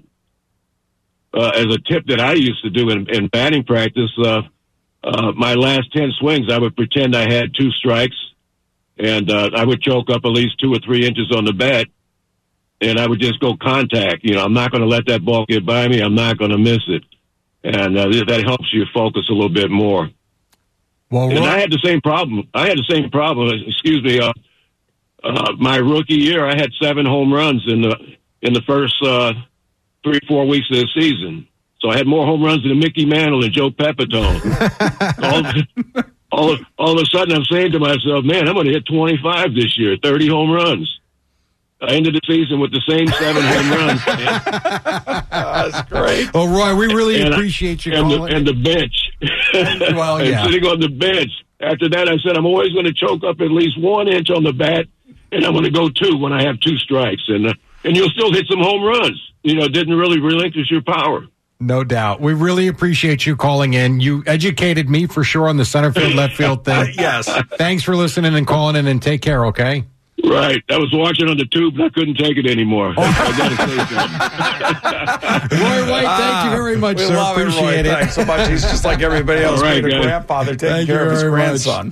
uh, as a tip that I used to do in, in batting practice, uh, uh, my last ten swings, I would pretend I had two strikes, and uh, I would choke up at least two or three inches on the bat, and I would just go contact. You know, I'm not going to let that ball get by me. I'm not going to miss it. And uh, that helps you focus a little bit more. Well, and I had the same problem. I had the same problem. Excuse me. Uh, uh, my rookie year, I had seven home runs in the in the first uh, three, four weeks of the season. So I had more home runs than Mickey Mantle and Joe Pepitone. all, all, all of a sudden, I'm saying to myself, man, I'm going to hit twenty-five this year, thirty home runs. I ended the season with the same seven home runs. That's great. Well, Roy, we really and appreciate you and calling. the, and the bench. Well, yeah. And sitting on the bench. After that, I said, I'm always going to choke up at least one inch on the bat, and I'm going to go two when I have two strikes. And uh, and you'll still hit some home runs. You know, didn't really relinquish your power. No doubt. We really appreciate you calling in. You educated me for sure on the center field, left field thing. Yes. Thanks for listening and calling in, and take care, okay? Right. I was watching on the tube, and I couldn't take it anymore. Oh. I got to say something. Roy White, thank you very much, We sir. love him, Appreciate Roy. it. Thanks so much. He's just like everybody else, All right, being a guys. grandfather taking Thank care you of his very much. grandson.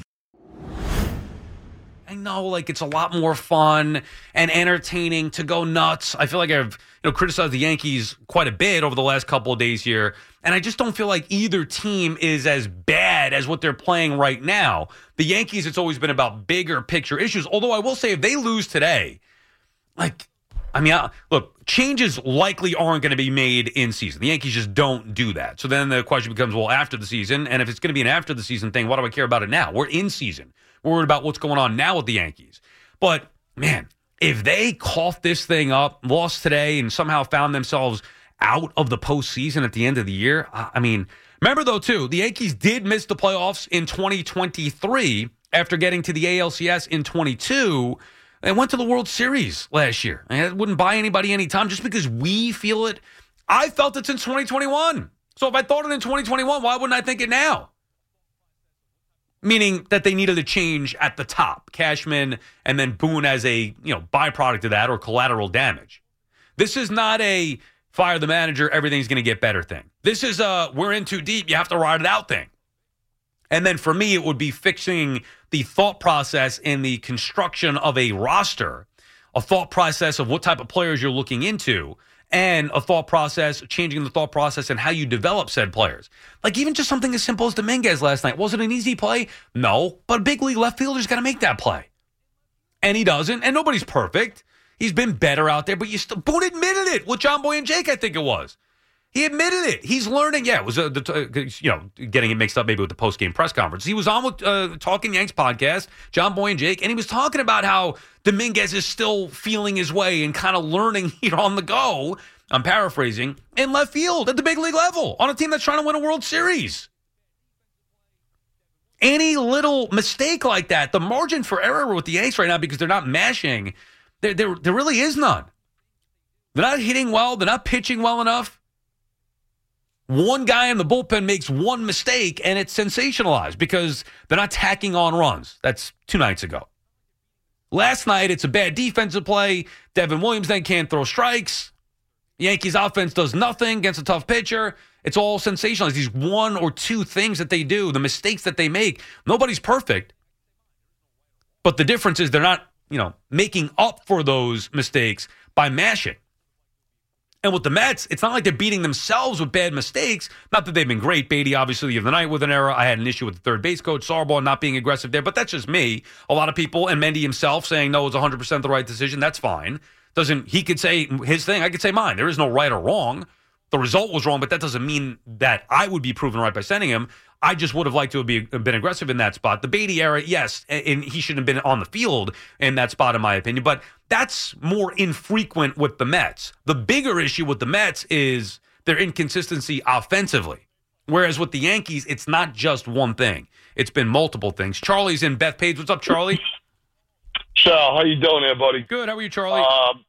I know, like, it's a lot more fun and entertaining to go nuts. I feel like I've, you know, criticized the Yankees quite a bit over the last couple of days here, and I just don't feel like either team is as bad as what they're playing right now. The Yankees, it's always been about bigger picture issues, although I will say if they lose today, like, I mean, uh, look, changes likely aren't going to be made in season. The Yankees just don't do that. So then the question becomes, well, after the season, and if it's going to be an after the season thing, why do I care about it now? We're in season. We're worried about what's going on now with the Yankees. But, man, if they coughed this thing up, lost today, and somehow found themselves out of the postseason at the end of the year, I mean, remember, though, too, the Yankees did miss the playoffs in twenty twenty-three after getting to the A L C S in twenty-two. They went to the World Series last year. And it wouldn't buy anybody any time just because we feel it. I felt it since twenty twenty-one. So if I thought it in twenty twenty-one, why wouldn't I think it now? Meaning that they needed a change at the top. Cashman and then Boone as a, you know, byproduct of that or collateral damage. This is not a fire the manager, everything's going to get better thing. This is a we're in too deep, you have to ride it out thing. And then for me, it would be fixing the thought process in the construction of a roster, a thought process of what type of players you're looking into, and a thought process, changing the thought process and how you develop said players. Like even just something as simple as Dominguez last night. Was it an easy play? No, but a big league left fielder's got to make that play. And he doesn't, and nobody's perfect. He's been better out there, but you still, Boone admitted it with John Boy and Jake, I think it was. He admitted it. He's learning. Yeah, it was, uh, the, uh, you know, getting it mixed up maybe with the post-game press conference. He was on with uh, Talking Yanks podcast, John Boy and Jake, and he was talking about how Dominguez is still feeling his way and kind of learning here on the go, I'm paraphrasing, in left field at the big league level on a team that's trying to win a World Series. Any little mistake like that, the margin for error with the Yanks right now, because they're not mashing, there, there, there really is none. They're not hitting well. They're not pitching well enough. One guy in the bullpen makes one mistake, and it's sensationalized because they're not tacking on runs. That's two nights ago. Last night, it's a bad defensive play. Devin Williams then can't throw strikes. Yankees offense does nothing against a tough pitcher. It's all sensationalized. These one or two things that they do, the mistakes that they make. Nobody's perfect. But the difference is they're not, you know, making up for those mistakes by mashing. And with the Mets, it's not like they're beating themselves with bad mistakes. Not that they've been great. Beatty, obviously, the other night with an error. I had an issue with the third base coach, Sarbaugh, not being aggressive there. But that's just me. A lot of people, and Mendy himself, saying, no, it's one hundred percent the right decision. That's fine. Doesn't He could say his thing. I could say mine. There is no right or wrong. The result was wrong, but that doesn't mean that I would be proven right by sending him. I just would have liked to have be, been aggressive in that spot. The Beatty era, yes, and he shouldn't have been on the field in that spot, in my opinion. But that's more infrequent with the Mets. The bigger issue with the Mets is their inconsistency offensively. Whereas with the Yankees, it's not just one thing. It's been multiple things. Charlie's in Bethpage. What's up, Charlie? Sal, how you doing there, buddy? Good. How are you, Charlie? Um,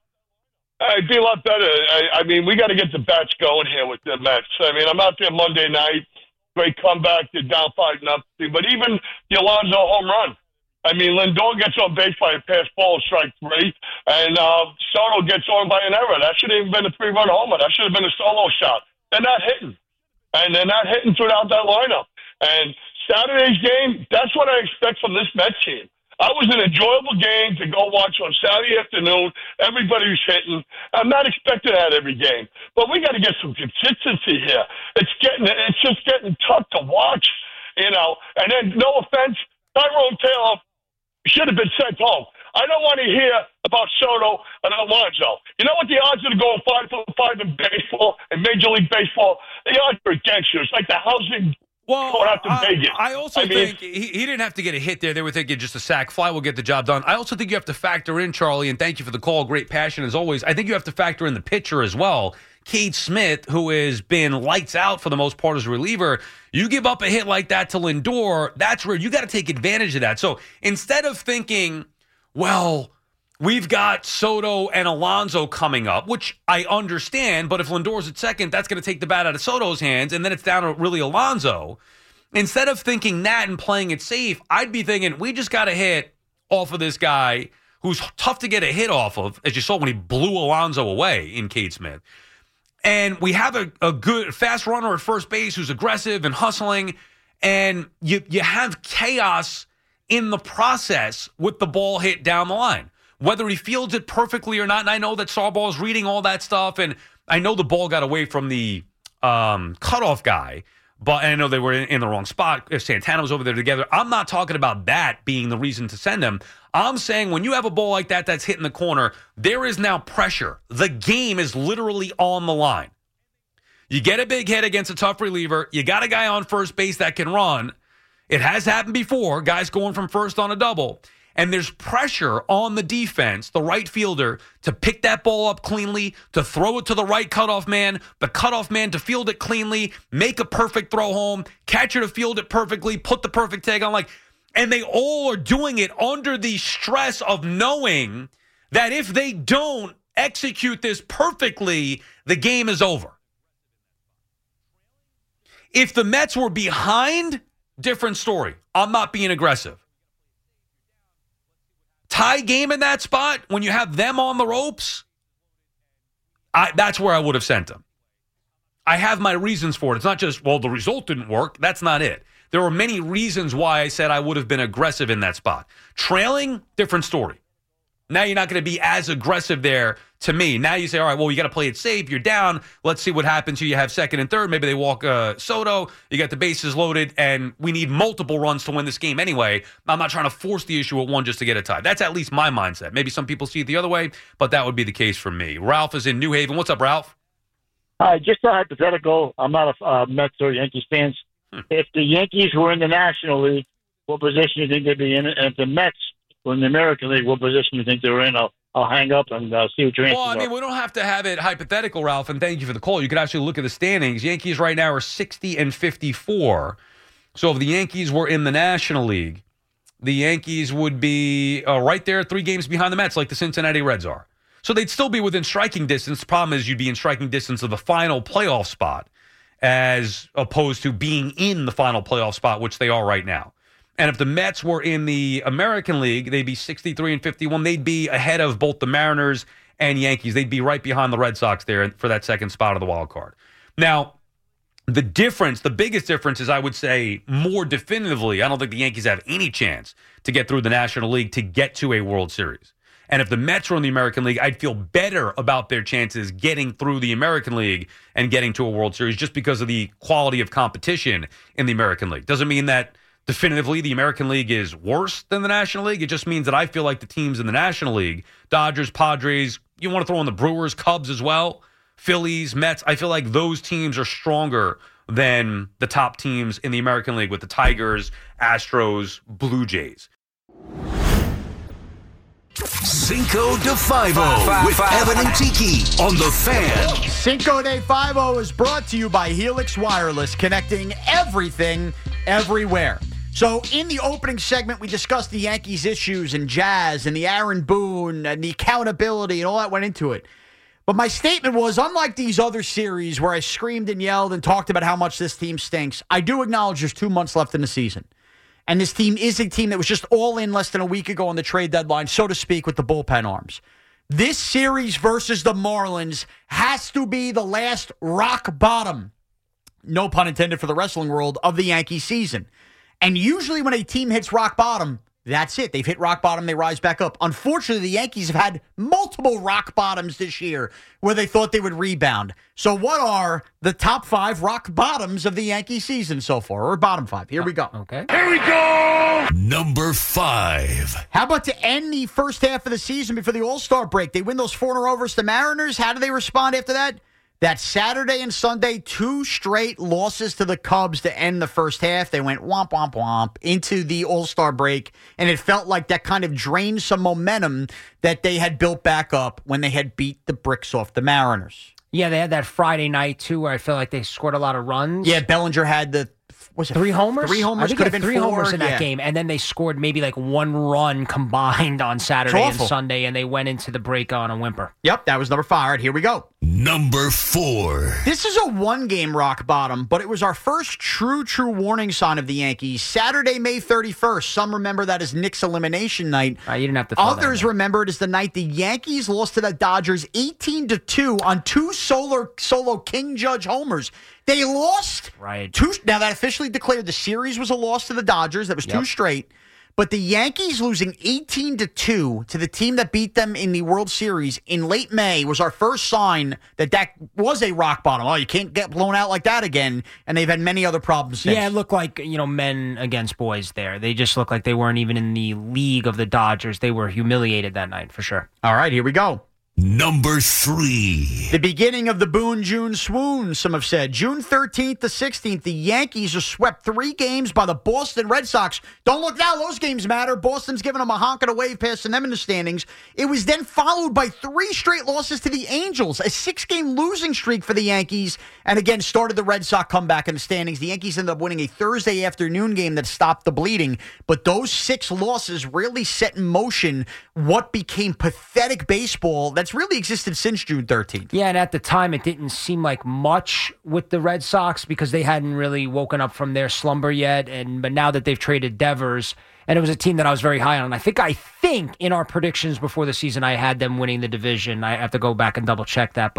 I'd be a lot better. I, I mean, we got to get the bats going here with the Mets. I mean, I'm out there Monday night. Great comeback. They're down five nothing. But even the Alonso home run. I mean, Lindor gets on base by a pass ball, strike three, and uh, Soto gets on by an error. That should have even been a three-run homer. That should have been a solo shot. They're not hitting, and they're not hitting throughout that lineup. And Saturday's game, that's what I expect from this Mets team. I was an enjoyable game to go watch on Saturday afternoon. Everybody's hitting. I'm not expecting that every game, but we got to get some consistency here. It's getting, it's just getting tough to watch, you know. And then, no offense, Tyrone Taylor should have been sent home. I don't want to hear about Soto and Alonso. You know what the odds are to go five for five in baseball, in Major League Baseball? The odds are against you. It's like the housing. Well, I, I also I mean, think he, he didn't have to get a hit there. They were thinking just a sac fly will get the job done. I also think you have to factor in, Charlie, and thank you for the call. Great passion as always. I think you have to factor in the pitcher as well. Cade Smith, who has been lights out for the most part as a reliever, you give up a hit like that to Lindor, that's where you got to take advantage of that. So instead of thinking, well, we've got Soto and Alonso coming up, which I understand, but if Lindor's at second, that's going to take the bat out of Soto's hands, and then it's down to really Alonso. Instead of thinking that and playing it safe, I'd be thinking, we just got a hit off of this guy who's tough to get a hit off of, as you saw when he blew Alonso away in Cade Smith. And we have a, a good fast runner at first base who's aggressive and hustling, and you you have chaos in the process with the ball hit down the line. Whether he fields it perfectly or not, and I know that Sarbaugh is reading all that stuff, and I know the ball got away from the um, cutoff guy, but and I know they were in, in the wrong spot. Santana was over there together. I'm not talking about that being the reason to send him. I'm saying when you have a ball like that that's hitting the corner, there is now pressure. The game is literally on the line. You get a big hit against a tough reliever. You got a guy on first base that can run. It has happened before, guys going from first on a double. And there's pressure on the defense, the right fielder, to pick that ball up cleanly, to throw it to the right cutoff man, the cutoff man to field it cleanly, make a perfect throw home, catcher to field it perfectly, put the perfect tag on. Like, and they all are doing it under the stress of knowing that if they don't execute this perfectly, the game is over. If the Mets were behind, different story. I'm not being aggressive. Tie game in that spot, when you have them on the ropes, I, that's where I would have sent them. I have my reasons for it. It's not just, well, the result didn't work. That's not it. There were many reasons why I said I would have been aggressive in that spot. Trailing, different story. Now you're not going to be as aggressive there to me. Now you say, all right, well, you got to play it safe. You're down. Let's see what happens here. You have second and third. Maybe they walk uh, Soto. You got the bases loaded, and we need multiple runs to win this game anyway. I'm not trying to force the issue at one just to get a tie. That's at least my mindset. Maybe some people see it the other way, but that would be the case for me. Ralph is in New Haven. What's up, Ralph? Hi, just a hypothetical. I'm not a uh, Mets or Yankees fan. Hmm. If the Yankees were in the National League, what position do you think they'd be in? And if the Mets were in the American League, what position do you think they were in? I'll, I'll hang up and uh, see what your answers Well, I mean, are. we don't have to have it hypothetical, Ralph, and thank you for the call. You could actually look at the standings. Yankees right now are sixty and fifty-four. So if the Yankees were in the National League, the Yankees would be uh, right there, three games behind the Mets, like the Cincinnati Reds are. So they'd still be within striking distance. The problem is you'd be in striking distance of the final playoff spot as opposed to being in the final playoff spot, which they are right now. And if the Mets were in the American League, they'd be sixty-three and fifty-one. They'd be ahead of both the Mariners and Yankees. They'd be right behind the Red Sox there for that second spot of the wild card. Now, the difference, the biggest difference is I would say more definitively, I don't think the Yankees have any chance to get through the National League to get to a World Series. And if the Mets were in the American League, I'd feel better about their chances getting through the American League and getting to a World Series just because of the quality of competition in the American League. Doesn't mean that definitively the American League is worse than the National League. It just means that I feel like the teams in the National League, Dodgers, Padres, you want to throw in the Brewers, Cubs as well, Phillies, Mets, I feel like those teams are stronger than the top teams in the American League with the Tigers, Astros, Blue Jays. Cinco de Five-O with Evan and Tiki on The Fan. Cinco de Five-O is brought to you by Helix Wireless, connecting everything, everywhere. So in the opening segment, we discussed the Yankees' issues and Jazz and the Aaron Boone and the accountability and all that went into it. But my statement was, unlike these other series where I screamed and yelled and talked about how much this team stinks, I do acknowledge there's two months left in the season. And this team is a team that was just all in less than a week ago on the trade deadline, so to speak, with the bullpen arms. This series versus the Marlins has to be the last rock bottom, no pun intended for the wrestling world, of the Yankee season. And usually when a team hits rock bottom, that's it. They've hit rock bottom, they rise back up. Unfortunately, the Yankees have had multiple rock bottoms this year where they thought they would rebound. So what are the top five rock bottoms of the Yankee season so far? Or bottom five? Here we go. Okay. Here we go! Number five. How about to end the first half of the season before the All-Star break? They win those four in a row versus the Mariners. How do they respond after that? That Saturday and Sunday, two straight losses to the Cubs to end the first half. They went womp, womp, womp into the All-Star break, and it felt like that kind of drained some momentum that they had built back up when they had beat the bricks off the Mariners. Yeah, they had that Friday night, too, where I felt like they scored a lot of runs. Yeah, Bellinger had the... Was it three homers? Three homers. I think could he have had been three four, homers in that yeah. game, and then they scored maybe like one run combined on Saturday and awful. Sunday, and they went into the break on a whimper. Yep, that was number five. All right, here we go. Number four. This is a one-game rock bottom, but it was our first true, true warning sign of the Yankees. Saturday, May thirty-first. Some remember that as Knicks elimination night. Uh, you didn't have to. Others remember it as the night the Yankees lost to the Dodgers eighteen to two on two solo, solo King Judge homers. They lost. Right. Two, now, that officially declared the series was a loss to the Dodgers. That was two Yep. straight. But the Yankees losing eighteen to two to the team that beat them in the World Series in late May was our first sign that that was a rock bottom. Oh, you can't get blown out like that again. And they've had many other problems since. Yeah, it looked like, you know, men against boys there. They just looked like they weren't even in the league of the Dodgers. They were humiliated that night, for sure. All right, here we go. Number three. The beginning of the Boone June swoon, some have said. June thirteenth to sixteenth, the Yankees are swept three games by the Boston Red Sox. Don't look now, those games matter. Boston's giving them a honk and a wave passing them in the standings. It was then followed by three straight losses to the Angels, a six-game losing streak for the Yankees, and again started the Red Sox comeback in the standings. The Yankees ended up winning a Thursday afternoon game that stopped the bleeding, but those six losses really set in motion what became pathetic baseball that's really existed since June thirteenth. Yeah, and at the time, it didn't seem like much with the Red Sox because they hadn't really woken up from their slumber yet. And but now that they've traded Devers, and it was a team that I was very high on. I think I think in our predictions before the season, I had them winning the division. I have to go back and double check that, but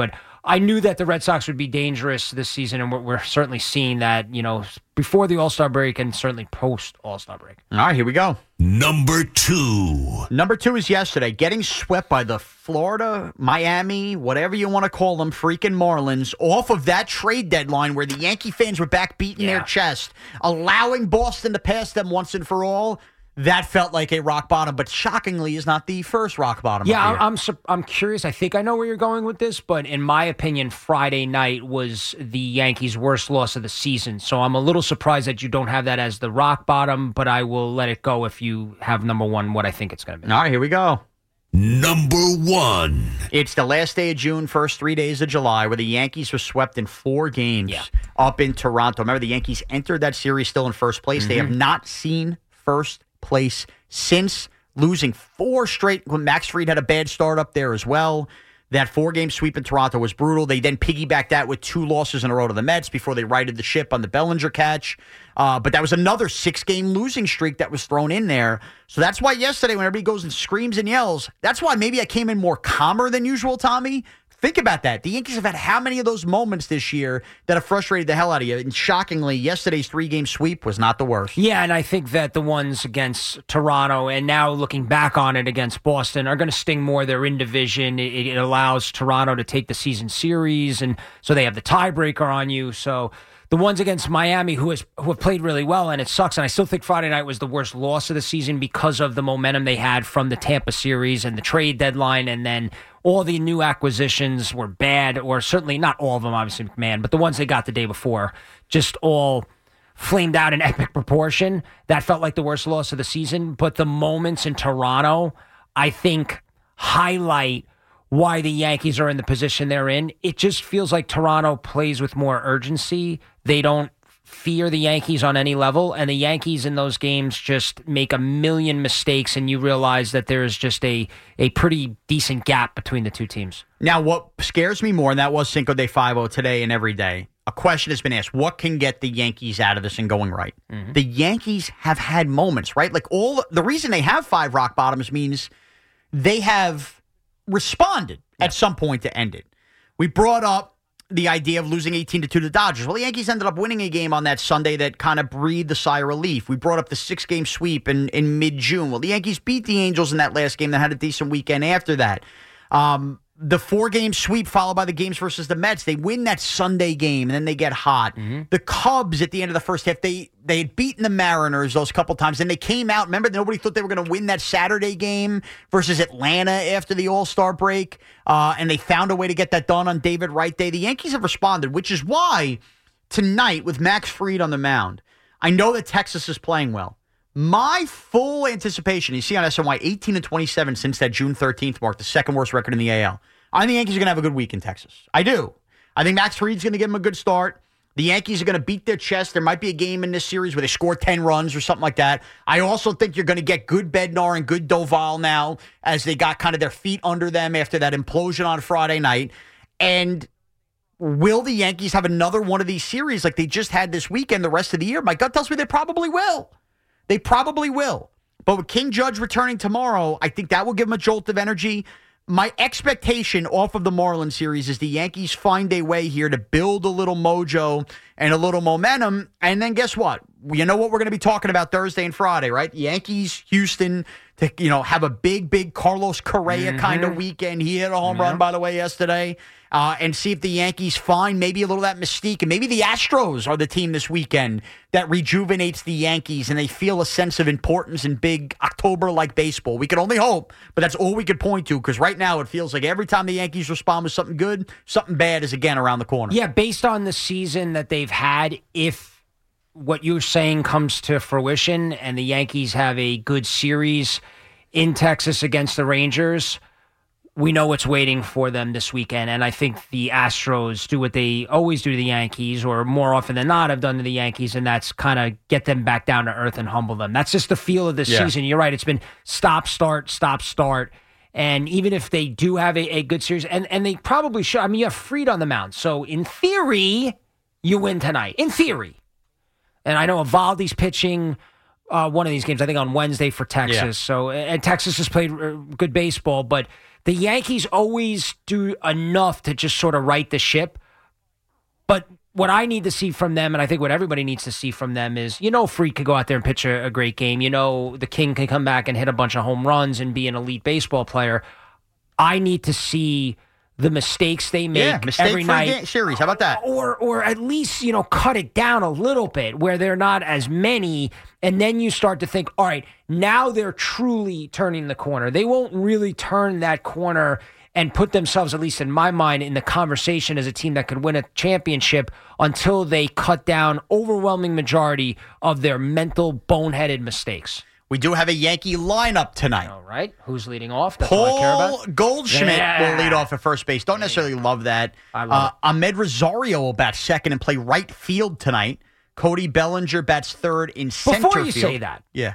I knew that the Red Sox would be dangerous this season, and we're, we're certainly seeing that, you know, before the All-Star break and certainly post-All-Star break. All right, here we go. Number two. Number two is yesterday, getting swept by the Florida, Miami, whatever you want to call them, freaking Marlins, off of that trade deadline where the Yankee fans were back beating Yeah. their chest, allowing Boston to pass them once and for all. That felt like a rock bottom, but shockingly is not the first rock bottom. Yeah, of the year. I'm I'm, sur- I'm curious. I think I know where you're going with this, but in my opinion, Friday night was the Yankees' worst loss of the season. So I'm a little surprised that you don't have that as the rock bottom, but I will let it go if you have number one, what I think it's going to be. All right, here we go. Number one. It's the last day of June, first three days of July, where the Yankees were swept in four games Yeah. up in Toronto. Remember, the Yankees entered that series still in first place. Mm-hmm. They have not seen first place since losing four straight. When Max Fried had a bad start up there as well. That four-game sweep in Toronto was brutal. They then piggybacked that with two losses in a row to the Mets before they righted the ship on the Bellinger catch. Uh, but that was another six-game losing streak that was thrown in there. So that's why yesterday when everybody goes and screams and yells, that's why maybe I came in more calmer than usual, Tommy. Think about that. The Yankees have had how many of those moments this year that have frustrated the hell out of you? And shockingly, yesterday's three-game sweep was not the worst. Yeah, and I think that the ones against Toronto and now looking back on it against Boston are going to sting more. They're in division. It, it allows Toronto to take the season series, and so they have the tiebreaker on you. So the ones against Miami, who has who have played really well, and it sucks. And I still think Friday night was the worst loss of the season because of the momentum they had from the Tampa series and the trade deadline, and then all the new acquisitions were bad, or certainly not all of them, obviously, McMahon, but the ones they got the day before just all flamed out in epic proportion. That felt like the worst loss of the season. But the moments in Toronto, I think, highlight why the Yankees are in the position they're in. It just feels like Toronto plays with more urgency. They don't fear the Yankees on any level, and the Yankees in those games just make a million mistakes, and you realize that there is just a, a pretty decent gap between the two teams. Now, what scares me more, and that was Cinco de Five today and every day, a question has been asked, what can get the Yankees out of this and going right? Mm-hmm. The Yankees have had moments, right? Like all the reason they have five rock bottoms means they have responded yeah. at some point to end it. We brought up the idea of losing eighteen to two to the Dodgers. Well, the Yankees ended up winning a game on that Sunday that kind of breathed a sigh of relief. We brought up the six-game sweep in, in mid-June. Well, the Yankees beat the Angels in that last game that had a decent weekend after that. Um, the four-game sweep followed by the games versus the Mets. They win that Sunday game, and then they get hot. Mm-hmm. The Cubs at the end of the first half, they they had beaten the Mariners those couple times. Then they came out. Remember, nobody thought they were going to win that Saturday game versus Atlanta after the All-Star break, uh, and they found a way to get that done on David Wright Day. The Yankees have responded, which is why tonight with Max Fried on the mound, I know that Texas is playing well. My full anticipation, you see on S N Y, eighteen and twenty-seven since that June thirteenth mark, the second worst record in the A L. I think the Yankees are going to have a good week in Texas. I do. I think Max Fried's going to give them a good start. The Yankees are going to beat their chest. There might be a game in this series where they score ten runs or something like that. I also think you're going to get good Bednar and good Doval now as they got kind of their feet under them after that implosion on Friday night. And will the Yankees have another one of these series like they just had this weekend the rest of the year? My gut tells me they probably will. They probably will. But with King Judge returning tomorrow, I think that will give them a jolt of energy. My expectation off of the Marlins series is the Yankees find a way here to build a little mojo and a little momentum. And then guess what? You know what we're going to be talking about Thursday and Friday, right? Yankees, Houston, to you know have a big, big Carlos Correa mm-hmm. kind of weekend. He hit a home yeah. run, by the way, yesterday. Uh, and see if the Yankees find maybe a little of that mystique. And maybe the Astros are the team this weekend that rejuvenates the Yankees and they feel a sense of importance in big October-like baseball. We can only hope, but that's all we could point to because right now it feels like every time the Yankees respond with something good, something bad is again around the corner. Yeah, based on the season that they've had, if what you're saying comes to fruition and the Yankees have a good series in Texas against the Rangers, we know what's waiting for them this weekend, and I think the Astros do what they always do to the Yankees, or more often than not have done to the Yankees, and that's kind of get them back down to earth and humble them. That's just the feel of this yeah. season. You're right. It's been stop, start, stop, start. And even if they do have a, a good series, and, and they probably should, I mean, you have Fried on the mound. So in theory, you win tonight. In theory. And I know Evaldi's pitching uh, one of these games. I think on Wednesday for Texas. Yeah. So and Texas has played uh, good baseball, but the Yankees always do enough to just sort of right the ship. But what I need to see from them, and I think what everybody needs to see from them is, you know, Fried could go out there and pitch a, a great game. You know, the King can come back and hit a bunch of home runs and be an elite baseball player. I need to see the mistakes they make yeah, mistake every free night. game series. How about that? Or or at least, you know, cut it down a little bit where they're not as many. And then you start to think, all right, now they're truly turning the corner. They won't really turn that corner and put themselves, at least in my mind, in the conversation as a team that could win a championship until they cut down overwhelming majority of their mental boneheaded mistakes. We do have a Yankee lineup tonight. All right. Who's leading off? That's what I care Paul about. Goldschmidt Yeah. will lead off at first base. Don't necessarily love that. I love uh, Ahmed Rosario will bat second and play right field tonight. Cody Bellinger bats third in center Before you field. say that, Yeah.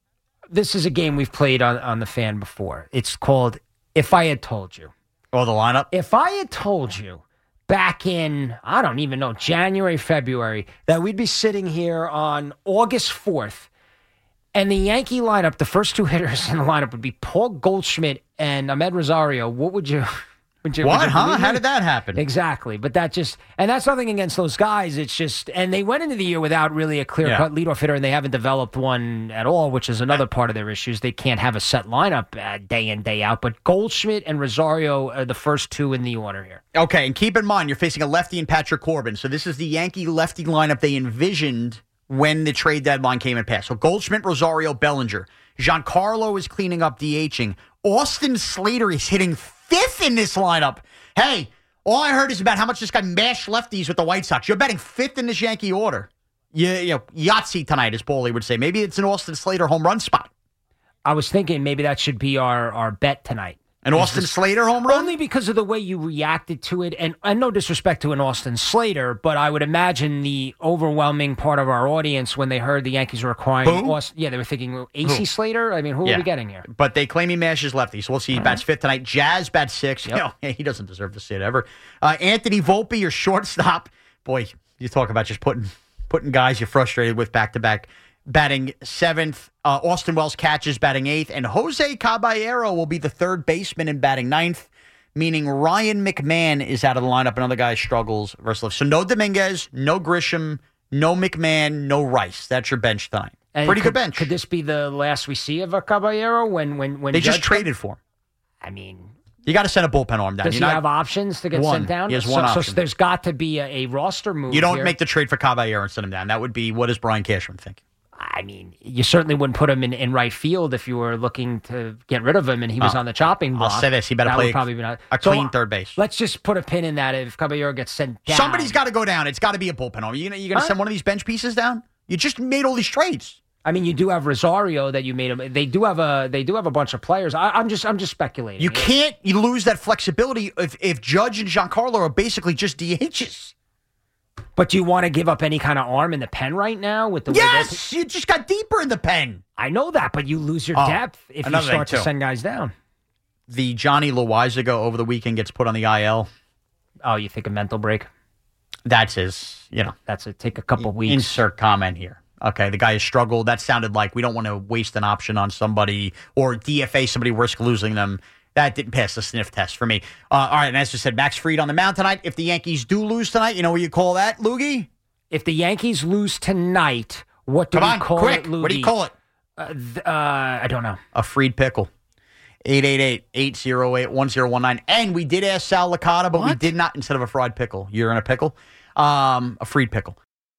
this is a game we've played on, on the Fan before. It's called If I Had Told You. Oh, the lineup? If I had told you back in, I don't even know, January, February, that we'd be sitting here on August fourth, and the Yankee lineup, the first two hitters in the lineup would be Paul Goldschmidt and Ahmed Rosario, what would you... Would you, What, would you huh? believe How me? did that happen? Exactly. But that just, and that's nothing against those guys. It's just, and they went into the year without really a clear cut leadoff hitter, and they haven't developed one at all, which is another part of their issues. They can't have a set lineup uh, day in, day out. But Goldschmidt and Rosario are the first two in the order here. Okay, and keep in mind, you're facing a lefty and Patrick Corbin. So this is the Yankee lefty lineup they envisioned when the trade deadline came and passed. So Goldschmidt, Rosario, Bellinger. Giancarlo is cleaning up DHing. Austin Slater is hitting fifth in this lineup. Hey, all I heard is about how much this guy mashed lefties with the White Sox. You're betting fifth in this Yankee order. Yeah, you know, Yahtzee tonight, as Paulie would say. Maybe it's an Austin Slater home run spot. I was thinking maybe that should be our, our bet tonight. An Austin Slater home run? Only because of the way you reacted to it. And, and no disrespect to an Austin Slater, but I would imagine the overwhelming part of our audience when they heard the Yankees were acquiring Who? Austin, yeah, they were thinking A C Who? Slater? I mean, who Yeah. are we getting here? But they claim he mashes lefty, so we'll see. He bats fifth tonight. Jazz bats sixth. Yep. You know, he doesn't deserve to sit ever. Uh, Anthony Volpe, your shortstop. Boy, you talk about just putting putting guys you're frustrated with back to back. Batting seventh. Uh, Austin Wells catches, batting eighth. And Jose Caballero will be the third baseman in batting ninth, meaning Ryan McMahon is out of the lineup. Another guy struggles versus left. So no Dominguez, no Grisham, no McMahon, no Rice. That's your bench tonight. And Pretty could, good bench. Could this be the last we see of a Caballero when when when They just Judge traded for him. I mean, You got to send a bullpen arm down. does You're he not- have options to get One. sent down? He has so, one so option. there's got to be a, a roster move. You don't here. make the trade for Caballero and send him down. That would be, what does Brian Cashman think? I mean, you certainly wouldn't put him in, in right field if you were looking to get rid of him and he was Oh. on the chopping block. I'll say this. He better That play would probably be not, a So, clean third base. Let's just put a pin in that if Caballero gets sent down. Somebody's got to go down. It's got to be a bullpen arm. You're going to Huh? send one of these bench pieces down? You just made all these trades. I mean, you do have Rosario that you made him. They do have a they do have a bunch of players. I, I'm just I'm just speculating. You can't you lose that flexibility if, if Judge and Giancarlo are basically just D Hs. But do you want to give up any kind of arm in the pen right now with the way Yes, you just got deeper in the pen. I know that, but you lose your Oh, depth if you another thing, start to too. send guys down. The Johnny Loizaga over the weekend gets put on the I L. Oh, you think a mental break? That's his, you know. That's a take a couple weeks. Insert comment here. Okay, the guy has struggled. That sounded like we don't want to waste an option on somebody or D F A somebody, risk losing them. That didn't pass the sniff test for me. Uh, all right, and as I said, Max Fried on the mound tonight. If the Yankees do lose tonight, you know what you call that, Loogie? If the Yankees lose tonight, what do Come we on, call quick. it, Lou? What do you call it? Uh, th- uh, I don't know. A Fried pickle. eight eight eight, eight oh eight, one oh one nine. And we did ask Sal Licata, but we did not instead of a fried pickle. You're in a pickle? Um, a Fried pickle.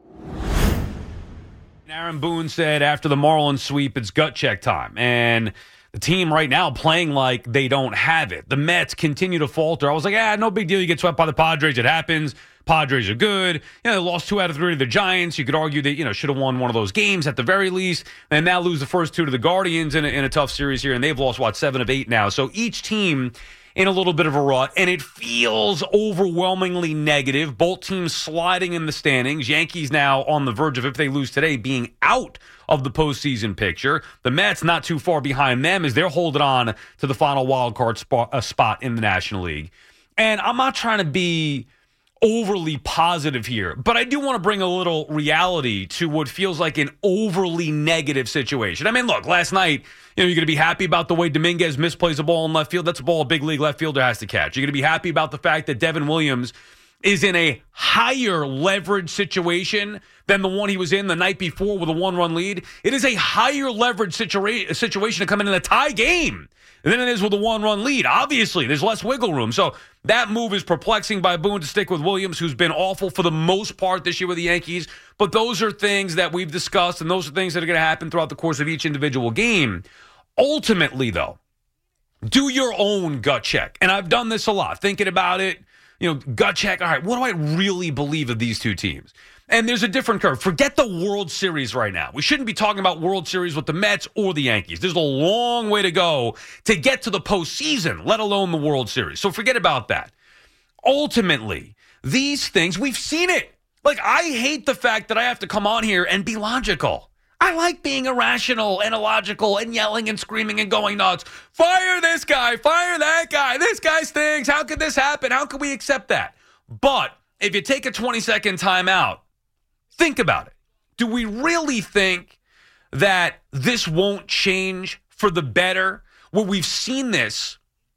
Aaron Boone said after the Marlins sweep, it's gut check time. And the team right now playing like they don't have it. The Mets continue to falter. I was like, ah, no big deal. You get swept by the Padres. It happens. Padres are good. You know, they lost two out of three to the Giants. You could argue that, you know, should have won one of those games at the very least. And now lose the first two to the Guardians in a, in a tough series here. And they've lost, what, seven of eight now. So each team in a little bit of a rut, and it feels overwhelmingly negative. Both teams sliding in the standings. Yankees now on the verge of, if they lose today, being out of the postseason picture. The Mets not too far behind them as they're holding on to the final wild card spot, uh, spot in the National League. And I'm not trying to be overly positive here, but I do want to bring a little reality to what feels like an overly negative situation. I mean, look, last night, you know, you're going to be happy about the way Dominguez misplays a ball in left field. That's a ball a big league left fielder has to catch. You're going to be happy about the fact that Devin Williams is in a higher leverage situation than the one he was in the night before with a one-run lead. It is a higher leverage situa- situation to come in in a tie game than it is with a one-run lead. Obviously, there's less wiggle room. So that move is perplexing by Boone to stick with Williams, who's been awful for the most part this year with the Yankees. But those are things that we've discussed, and those are things that are going to happen throughout the course of each individual game. Ultimately, though, do your own gut check. And I've done this a lot, thinking about it. You know, gut check. All right, what do I really believe of these two teams? And there's a different curve. Forget the World Series right now. We shouldn't be talking about World Series with the Mets or the Yankees. There's a long way to go to get to the postseason, let alone the World Series. So forget about that. Ultimately, these things, we've seen it. Like, I hate the fact that I have to come on here and be logical. I like being irrational and illogical and yelling and screaming and going nuts. Fire this guy. Fire that guy. This guy stinks. How could this happen? How could we accept that? But if you take a twenty-second timeout, think about it. Do we really think that this won't change for the better? Well, we've seen this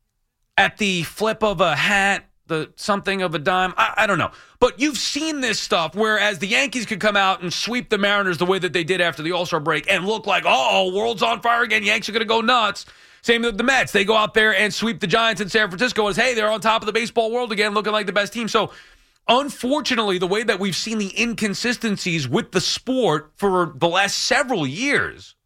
at the flip of a hat, the something of a dime. I, I don't know. But you've seen this stuff, whereas the Yankees could come out and sweep the Mariners the way that they did after the All-Star break and look like, oh, world's on fire again. Yanks are going to go nuts. Same with the Mets. They go out there and sweep the Giants in San Francisco as, hey, they're on top of the baseball world again, looking like the best team. So, unfortunately, the way that we've seen the inconsistencies with the sport for the last several years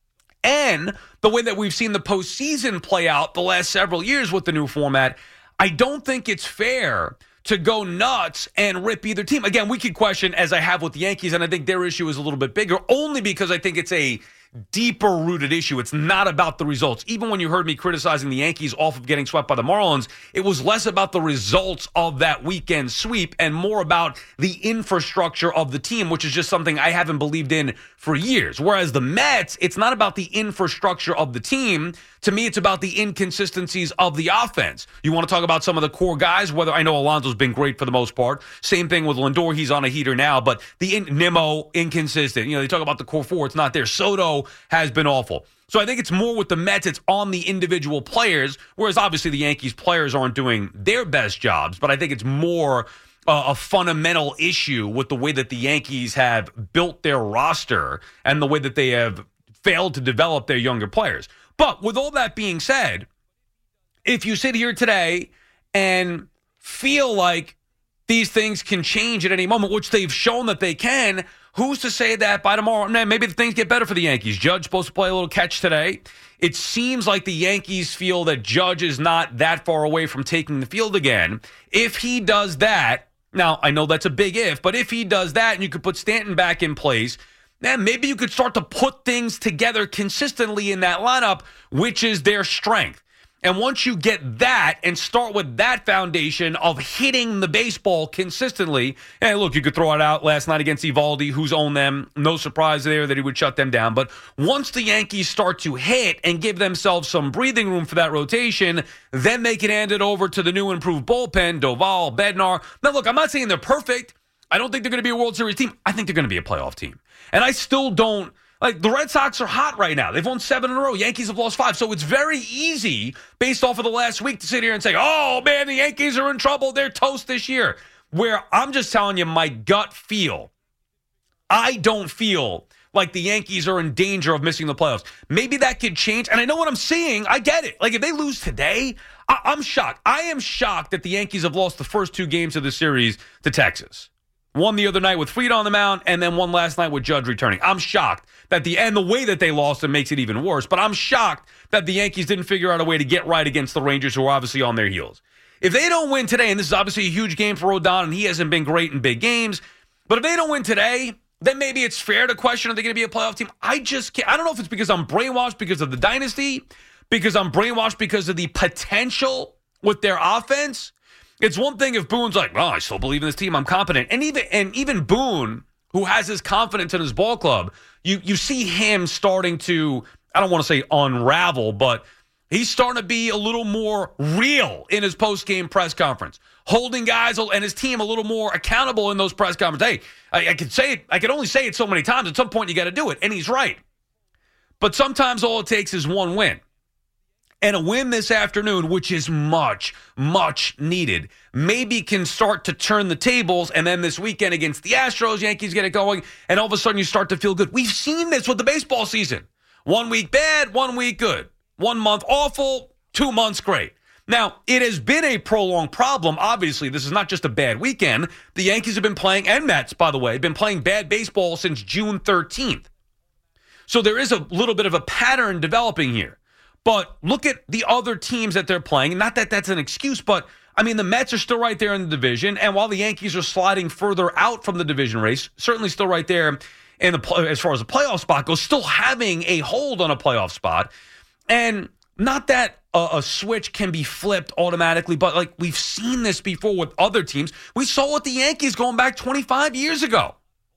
and the way that we've seen the postseason play out the last several years with the new format, I don't think it's fair to go nuts and rip either team. Again, we could question, as I have with the Yankees, and I think their issue is a little bit bigger, only because I think it's a deeper-rooted issue. It's not about the results. Even when you heard me criticizing the Yankees off of getting swept by the Marlins, it was less about the results of that weekend sweep and more about the infrastructure of the team, which is just something I haven't believed in for years. Whereas the Mets, it's not about the infrastructure of the team. To me, it's about the inconsistencies of the offense. You want to talk about some of the core guys, whether I know Alonso's been great for the most part. Same thing with Lindor. He's on a heater now, but the in, Nimmo, inconsistent. You know, they talk about the core four. It's not there. Soto has been awful. So I think it's more with the Mets. It's on the individual players, whereas obviously the Yankees players aren't doing their best jobs, but I think it's more uh, a fundamental issue with the way that the Yankees have built their roster and the way that they have failed to develop their younger players. But with all that being said, if you sit here today and feel like these things can change at any moment, which they've shown that they can, who's to say that by tomorrow, man, maybe things get better for the Yankees? Judge supposed to play a little catch today. It seems like the Yankees feel that Judge is not that far away from taking the field again. If he does that, now I know that's a big if, but if he does that and you could put Stanton back in place, man, maybe you could start to put things together consistently in that lineup, which is their strength. And once you get that and start with that foundation of hitting the baseball consistently, and look, you could throw it out last night against Eovaldi, who's owned them. No surprise there that he would shut them down. But once the Yankees start to hit and give themselves some breathing room for that rotation, then they can hand it over to the new improved bullpen, Doval, Bednar. Now, look, I'm not saying they're perfect. I don't think they're going to be a World Series team. I think they're going to be a playoff team. And I still don't. Like, the Red Sox are hot right now. They've won seven in a row. Yankees have lost five. So it's very easy, based off of the last week, to sit here and say, oh, man, the Yankees are in trouble. They're toast this year. Where I'm just telling you my gut feel. I don't feel like the Yankees are in danger of missing the playoffs. Maybe that could change. And I know what I'm seeing. I get it. Like, if they lose today, I- I'm shocked. I am shocked that the Yankees have lost the first two games of the series to Texas. One the other night with Fried on the mound, and then one last night with Judge returning. I'm shocked that the and the way that they lost it makes it even worse. But I'm shocked that the Yankees didn't figure out a way to get right against the Rangers, who are obviously on their heels. If they don't win today, and this is obviously a huge game for Rodon, and he hasn't been great in big games, but if they don't win today, then maybe it's fair to question, are they going to be a playoff team? I just can't. I don't know if it's because I'm brainwashed because of the dynasty, because I'm brainwashed because of the potential with their offense. It's one thing if Boone's like, well, I still believe in this team, I'm confident. And even and even Boone, who has his confidence in his ball club, you you see him starting to, I don't want to say unravel, but He's starting to be a little more real in his post-game press conference, holding guys and his team a little more accountable in those press conferences. Hey, I, I could say it. I could only say it so many times. At some point, you got to do it, and he's right. But sometimes all it takes is one win. And a win this afternoon, which is much, much needed, maybe can start to turn the tables. And then this weekend against the Astros, Yankees get it going, and all of a sudden you start to feel good. We've seen this with the baseball season. One week bad, one week good. One month awful, two months great. Now, it has been a prolonged problem. Obviously, this is not just a bad weekend. The Yankees have been playing, and Mets, by the way, have been playing bad baseball since June thirteenth. So there is a little bit of a pattern developing here. But look at the other teams that they're playing. Not that that's an excuse, but, I mean, the Mets are still right there in the division. And while the Yankees are sliding further out from the division race, certainly still right there in the as far as the playoff spot goes, still having a hold on a playoff spot. And not that a, a switch can be flipped automatically, but, like, we've seen this before with other teams. We saw it with the Yankees going back twenty-five years ago,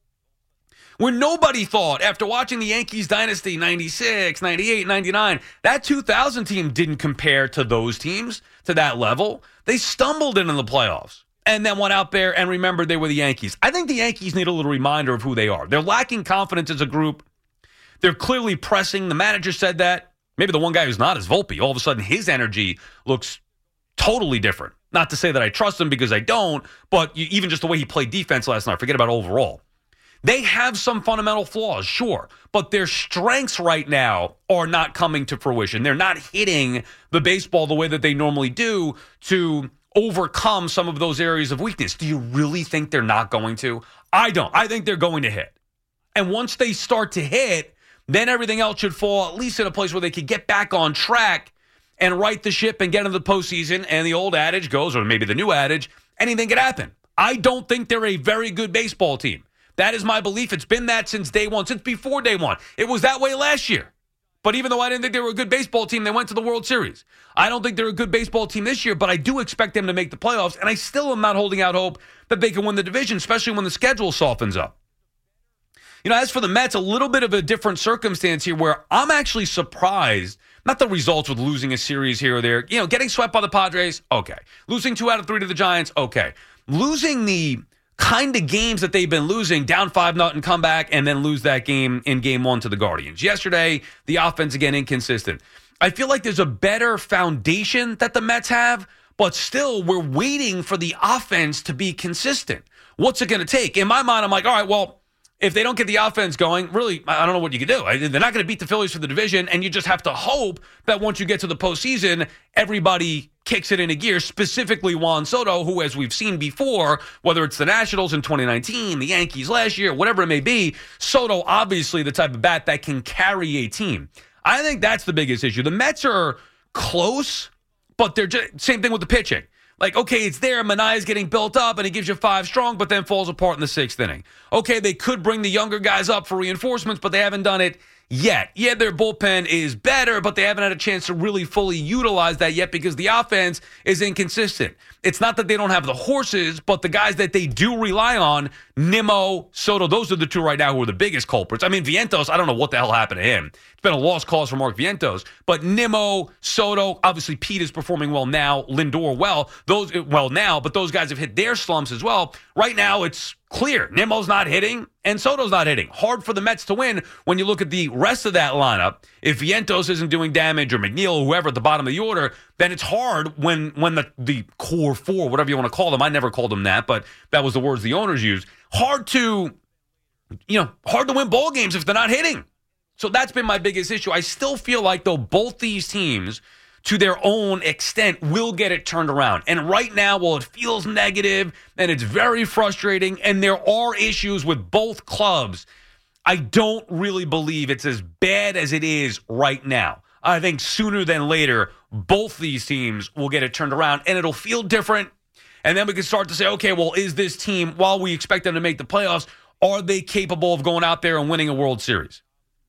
when nobody thought, after watching the Yankees dynasty, ninety-six, ninety-eight, ninety-nine, that two thousand team didn't compare to those teams to that level. They stumbled into the playoffs and then went out there and remembered they were the Yankees. I think the Yankees need a little reminder of who they are. They're lacking confidence as a group. They're clearly pressing. The manager said that. Maybe the one guy who's not is Volpe. All of a sudden, his energy looks totally different. Not to say that I trust him, because I don't, but you, even just the way he played defense last night, forget about overall. They have some fundamental flaws, sure, but their strengths right now are not coming to fruition. They're not hitting the baseball the way that they normally do to overcome some of those areas of weakness. Do you really think they're not going to? I don't. I think they're going to hit. And once they start to hit, then everything else should fall at least in a place where they could get back on track and right the ship and get into the postseason. And the old adage goes, or maybe the new adage, anything could happen. I don't think they're a very good baseball team. That is my belief. It's been that since day one, since before day one. It was that way last year. But even though I didn't think they were a good baseball team, they went to the World Series. I don't think they're a good baseball team this year, but I do expect them to make the playoffs, and I still am not holding out hope that they can win the division, especially when the schedule softens up. You know, as for the Mets, a little bit of a different circumstance here where I'm actually surprised, not the results with losing a series here or there. You know, getting swept by the Padres, okay. Losing two out of three to the Giants, okay. Losing the kind of games that they've been losing, down five nothing, come back, and then lose that game in game one to the Guardians. Yesterday, the offense, again, inconsistent. I feel like there's a better foundation that the Mets have, but still, we're waiting for the offense to be consistent. What's it going to take? In my mind, I'm like, all right, well, if they don't get the offense going, really, I don't know what you can do. They're not going to beat the Phillies for the division, and you just have to hope that once you get to the postseason, everybody kicks it into gear, specifically Juan Soto, who, as we've seen before, whether it's the Nationals in twenty nineteen, the Yankees last year, whatever it may be, Soto, obviously the type of bat that can carry a team. I think that's the biggest issue. The Mets are close, but they're just, same thing with the pitching. Like, okay, it's there. Manaea's getting built up, and he gives you five strong, but then falls apart in the sixth inning. Okay, they could bring the younger guys up for reinforcements, but they haven't done it yet. Yeah, their bullpen is better, but they haven't had a chance to really fully utilize that yet because the offense is inconsistent. It's not that they don't have the horses, but the guys that they do rely on, Nimmo, Soto, those are the two right now who are the biggest culprits. I mean, Vientos, I don't know what the hell happened to him. It's been a lost cause for Mark Vientos. But Nimmo, Soto, obviously Pete is performing well now, Lindor well, those well now, but those guys have hit their slumps as well. Right now, it's clear. Nimmo's not hitting, and Soto's not hitting. Hard for the Mets to win when you look at the rest of that lineup. If Vientos isn't doing damage, or McNeil, or whoever at the bottom of the order, then it's hard when when the, the core four, whatever you want to call them, I never called them that, but that was the words the owners used. Hard to, you know, hard to win ball games if they're not hitting. So that's been my biggest issue. I still feel like, though, both these teams, to their own extent, will get it turned around. And right now, while it feels negative and it's very frustrating and there are issues with both clubs, I don't really believe it's as bad as it is right now. I think sooner than later, both these teams will get it turned around and it'll feel different. And then we can start to say, okay, well, is this team, while we expect them to make the playoffs, are they capable of going out there and winning a World Series?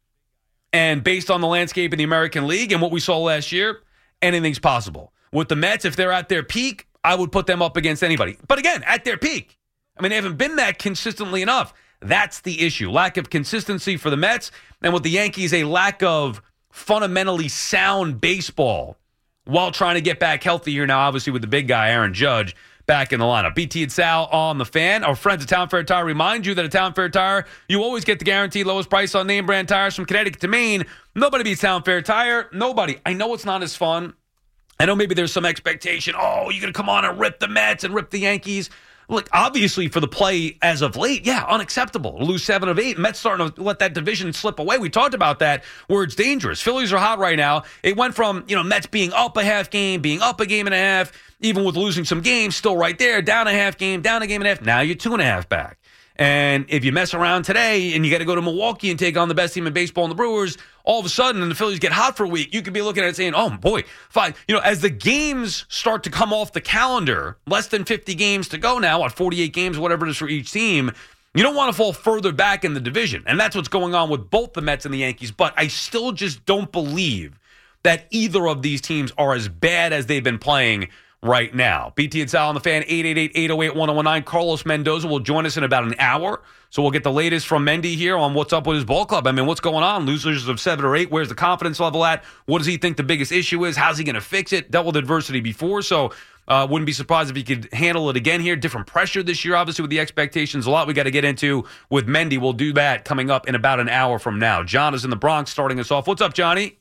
And based on the landscape in the American League and what we saw last year, anything's possible. With the Mets, if they're at their peak, I would put them up against anybody. But again, at their peak. I mean, they haven't been that consistently enough. That's the issue. Lack of consistency for the Mets. And with the Yankees, a lack of fundamentally sound baseball while trying to get back healthy here now, obviously with the big guy, Aaron Judge, back in the lineup. B T and Sal on the Fan. Our friends at Town Fair Tire remind you that at Town Fair Tire, you always get the guaranteed lowest price on name brand tires from Connecticut to Maine. Nobody beats Town Fair Tire. Nobody. I know it's not as fun. I know maybe there's some expectation. Oh, you're going to come on and rip the Mets and rip the Yankees. Look, obviously for the play as of late, yeah, unacceptable. Lose seven of eight. Mets starting to let that division slip away. We talked about that where it's dangerous. Phillies are hot right now. It went from, you know, Mets being up a half game, being up a game and a half, even with losing some games, still right there, down a half game, down a game and a half. Now you're two and a half back. And if you mess around today and you got to go to Milwaukee and take on the best team in baseball and the Brewers, all of a sudden, and the Phillies get hot for a week, you could be looking at it saying, oh, boy, fine. You know, as the games start to come off the calendar, less than fifty games to go now, what, forty-eight games, whatever it is for each team, you don't want to fall further back in the division. And that's what's going on with both the Mets and the Yankees. But I still just don't believe that either of these teams are as bad as they've been playing right now. B T and Sal on the Fan, eight eight eight, eight oh eight, one oh one nine. Carlos Mendoza will join us in about an hour. So we'll get the latest from Mendy here on what's up with his ball club. I mean, what's going on? Losers of seven or eight. Where's the confidence level at? What does he think the biggest issue is? How's he going to fix it? Dealt with adversity before, so uh, wouldn't be surprised if he could handle it again here. Different pressure this year, obviously, with the expectations. A lot we got to get into with Mendy. We'll do that coming up in about an hour from now. John is in the Bronx starting us off. What's up, Johnny?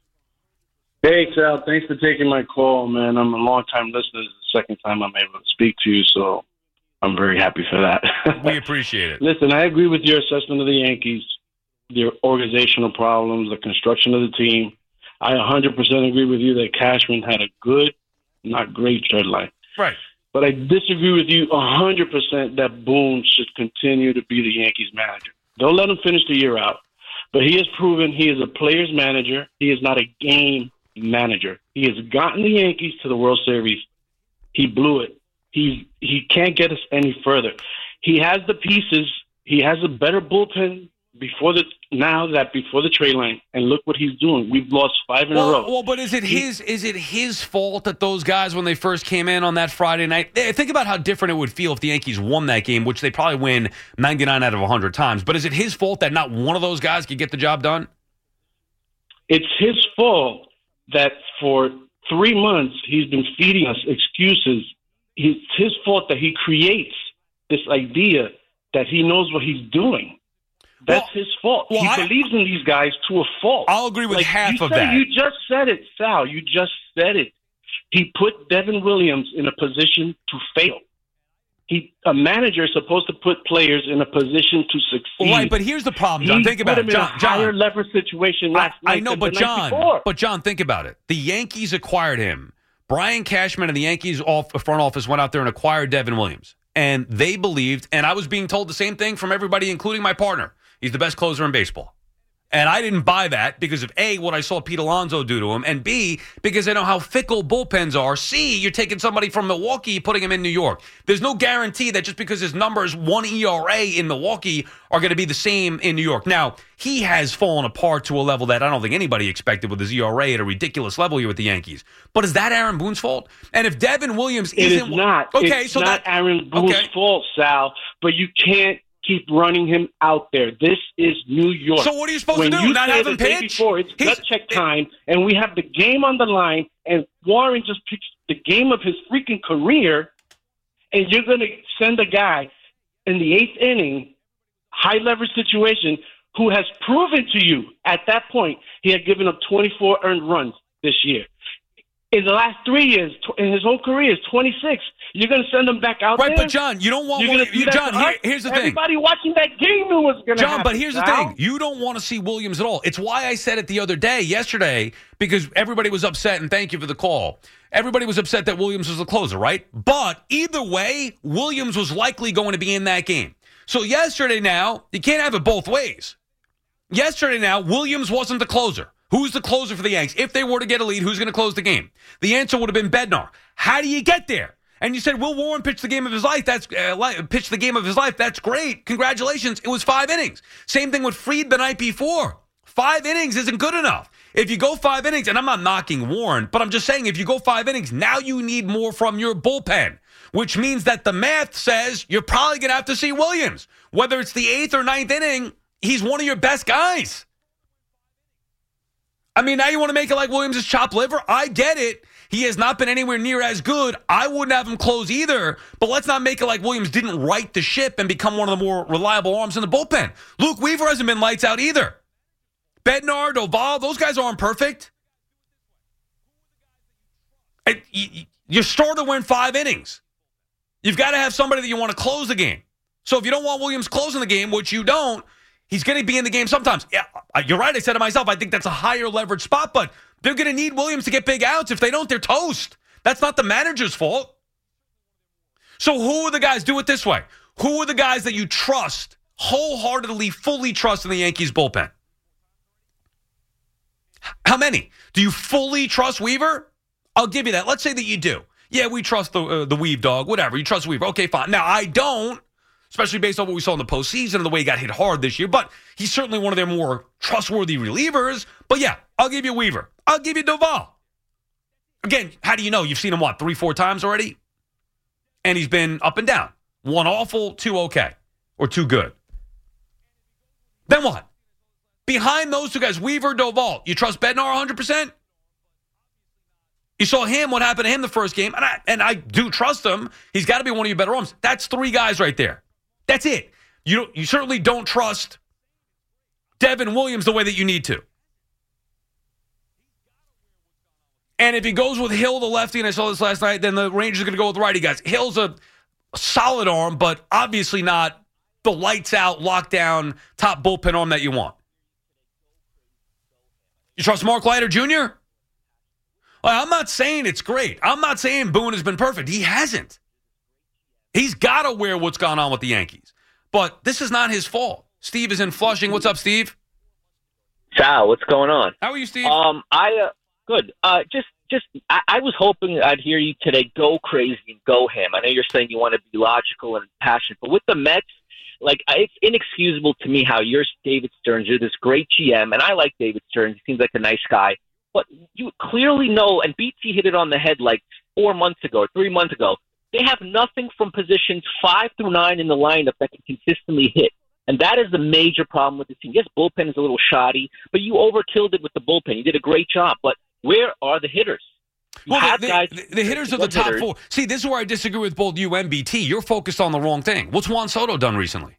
Hey, Sal. Thanks for taking my call, man. I'm a long-time listener. This is the second time I'm able to speak to you, so I'm very happy for that. We appreciate it. Listen, I agree with your assessment of the Yankees, their organizational problems, the construction of the team. I one hundred percent agree with you that Cashman had a good, not great deadline. Right. But I disagree with you one hundred percent that Boone should continue to be the Yankees manager. Don't let him finish the year out. But he has proven he is a player's manager. He is not a game manager. He has gotten the Yankees to the World Series. He blew it. He he can't get us any further. He has the pieces. He has a better bullpen before the now that before the trade line, and look what he's doing. We've lost five in well, a row. Well, but is it he, his is it his fault that those guys, when they first came in on that Friday night, think about how different it would feel if the Yankees won that game, which they probably win ninety-nine out of one hundred times. But is it his fault that not one of those guys could get the job done? It's his fault that for three months he's been feeding us excuses. It's his fault that he creates this idea that he knows what he's doing. That's well, his fault. Well, he I, believes in these guys to a fault. I'll agree with like half of said, that. You just said it, Sal. You just said it. He put Devin Williams in a position to fail. He, a manager is supposed to put players in a position to succeed. Right, but here's the problem, John. He think about put it. him John, in a John, higher leverage situation last I, night I know, than but the John, night before. but John, think about it. The Yankees acquired him. Brian Cashman and the Yankees off front office went out there and acquired Devin Williams. And they believed, and I was being told the same thing from everybody, including my partner. He's the best closer in baseball. And I didn't buy that because of A, what I saw Pete Alonso do to him, and B, because I know how fickle bullpens are. C, you're taking somebody from Milwaukee, putting him in New York. There's no guarantee that just because his numbers, one E R A in Milwaukee, are going to be the same in New York. Now, he has fallen apart to a level that I don't think anybody expected with his E R A at a ridiculous level here with the Yankees. But is that Aaron Boone's fault? And if Devin Williams it isn't... is not. Okay, it's so not that, Aaron Boone's okay. fault, Sal, but you can't keep running him out there. This is New York. So what are you supposed when to do? You Not have him the day pitch? Before, it's He's, gut check time, and we have the game on the line, and Warren just pitched the game of his freaking career, and you're going to send a guy in the eighth inning, high leverage situation, who has proven to you at that point he had given up twenty-four earned runs this year. In the last three years, in his whole career, is twenty-six. You're going to send him back out right, there? Right, but John, you don't want... You're one, do you, John, here, here's the Everybody thing. Everybody watching that game knew what's going to happen. John, but here's the now. thing. You don't want to see Williams at all. It's why I said it the other day, yesterday, because everybody was upset, and thank you for the call. Everybody was upset that Williams was the closer, right? But either way, Williams was likely going to be in that game. So yesterday now, you can't have it both ways. Yesterday now, Williams wasn't the closer. Who's the closer for the Yanks? If they were to get a lead, who's going to close the game? The answer would have been Bednar. How do you get there? And you said, Will Warren pitched the game of his life. That's uh, pitched the game of his life. That's great. Congratulations. It was five innings. Same thing with Fried the night before. Five innings isn't good enough. If you go five innings, and I'm not knocking Warren, but I'm just saying if you go five innings, now you need more from your bullpen, which means that the math says you're probably going to have to see Williams. Whether it's the eighth or ninth inning, he's one of your best guys. I mean, now you want to make it like Williams is chopped liver? I get it. He has not been anywhere near as good. I wouldn't have him close either, but let's not make it like Williams didn't right the ship and become one of the more reliable arms in the bullpen. Luke Weaver hasn't been lights out either. Bednar, Doval, those guys aren't perfect. And your starter went five innings. You've got to have somebody that you want to close the game. So if you don't want Williams closing the game, which you don't, he's going to be in the game sometimes. Yeah, you're right. I said to myself, I think that's a higher leverage spot, but they're going to need Williams to get big outs. If they don't, they're toast. That's not the manager's fault. So who are the guys? Do it this way. Who are the guys that you trust, wholeheartedly, fully trust in the Yankees bullpen? How many? Do you fully trust Weaver? I'll give you that. Let's say that you do. Yeah, we trust the uh, the Weave dog. Whatever. You trust Weaver. Okay, fine. Now, I don't, especially based on what we saw in the postseason and the way he got hit hard this year, but he's certainly one of their more trustworthy relievers. But yeah, I'll give you Weaver. I'll give you Doval. Again, how do you know? You've seen him, what, three, four times already? And he's been up and down. One awful, two okay, or two good. Then what? Behind those two guys, Weaver, Doval, you trust Bednar one hundred percent? You saw him, what happened to him the first game, and I, and I do trust him. He's got to be one of your better arms. That's three guys right there. That's it. You, you certainly don't trust Devin Williams the way that you need to. And if he goes with Hill, the lefty, and I saw this last night, then the Rangers are going to go with righty guys. Hill's a, a solid arm, but obviously not the lights-out, lockdown, top bullpen arm that you want. You trust Mark Leiter Junior? Well, I'm not saying it's great. I'm not saying Boone has been perfect. He hasn't. He's got to wear what's gone on with the Yankees. But this is not his fault. Steve is in Flushing. What's up, Steve? Ciao, what's going on? How are you, Steve? Um, I uh, good. Uh, just, just, I, I was hoping I'd hear you today. Go crazy and go ham. I know you're saying you want to be logical and passionate, but with the Mets, like it's inexcusable to me how you're David Stearns. You're this great G M, and I like David Stearns. He seems like a nice guy, but you clearly know. And B T hit it on the head like four months ago, or three months ago. They have nothing from positions five through nine in the lineup that can consistently hit. And that is the major problem with the team. Yes, bullpen is a little shoddy, but you overkilled it with the bullpen. You did a great job. But where are the hitters? You well, have the, guys, the, the hitters are the top hitters. four. See, this is where I disagree with both you and B T. You're focused on the wrong thing. What's Juan Soto done recently?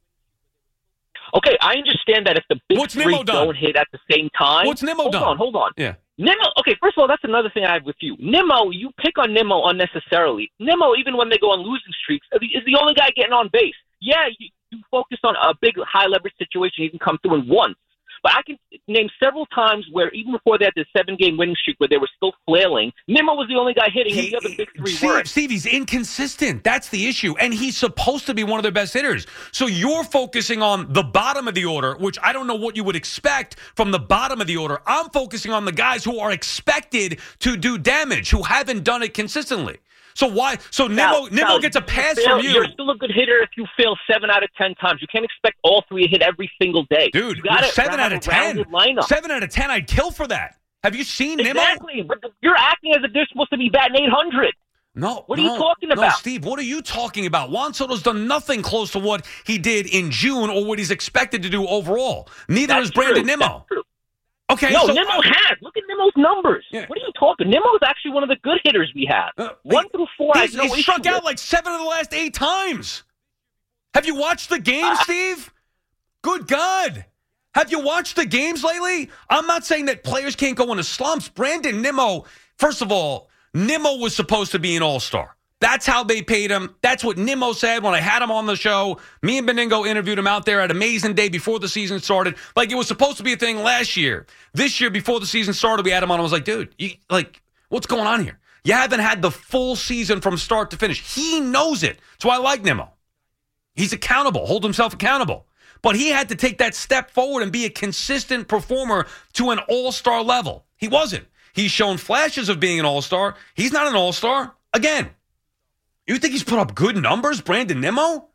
Okay, I understand that if the big What's three Nimmo done? don't hit at the same time. What's Nimmo hold done? Hold on, hold on. Yeah. Nimmo, okay, first of all, that's another thing I have with you. Nimmo, you pick on Nimmo unnecessarily. Nimmo, even when they go on losing streaks, is the only guy getting on base. Yeah, you, you focus on a big high-leverage situation, you can come through in once. But I can name several times where, even before they had this seven-game winning streak where they were still flailing, Nimmo was the only guy hitting, he, and the other big three Steve, weren't. Steve, he's inconsistent. That's the issue. And he's supposed to be one of their best hitters. So you're focusing on the bottom of the order, which I don't know what you would expect from the bottom of the order. I'm focusing on the guys who are expected to do damage, who haven't done it consistently. So why? So Nimmo, Now, Nimmo now, gets a pass you fail, from you. You're still a good hitter if you fail seven out of ten times. You can't expect all three to hit every single day. Dude, you gotta seven out of ten. Lineup. Seven out of ten, I'd kill for that. Have you seen Nimmo? Exactly, but you're acting as if they're supposed to be batting eight hundred. No. What are no, you talking no, about? Steve, what are you talking about? Juan Soto's done nothing close to what he did in June or what he's expected to do overall. Neither That's is Brandon true. Nimmo. Okay, no, so, Nimmo uh, has. Look at Nimmo's numbers. Yeah. What are you talking? Nimmo is actually one of the good hitters we have. Uh, One he, through four, I have he's, no he's issue struck with. out like seven of the last eight times. Have you watched the game, Uh, Steve? Good God. Have you watched the games lately? I'm not saying that players can't go into slumps. Brandon Nimmo, first of all, Nimmo was supposed to be an all-star. That's how they paid him. That's what Nimmo said when I had him on the show. Me and Beningo interviewed him out there at Amazing Day before the season started. Like, it was supposed to be a thing last year. This year, before the season started, we had him on. I was like, dude, you, like, what's going on here? You haven't had the full season from start to finish. He knows it. That's why I like Nimmo. He's accountable, hold himself accountable. But he had to take that step forward and be a consistent performer to an all-star level. He wasn't. He's shown flashes of being an all-star. He's not an all-star. Again. You think he's put up good numbers, Brandon Nimmo?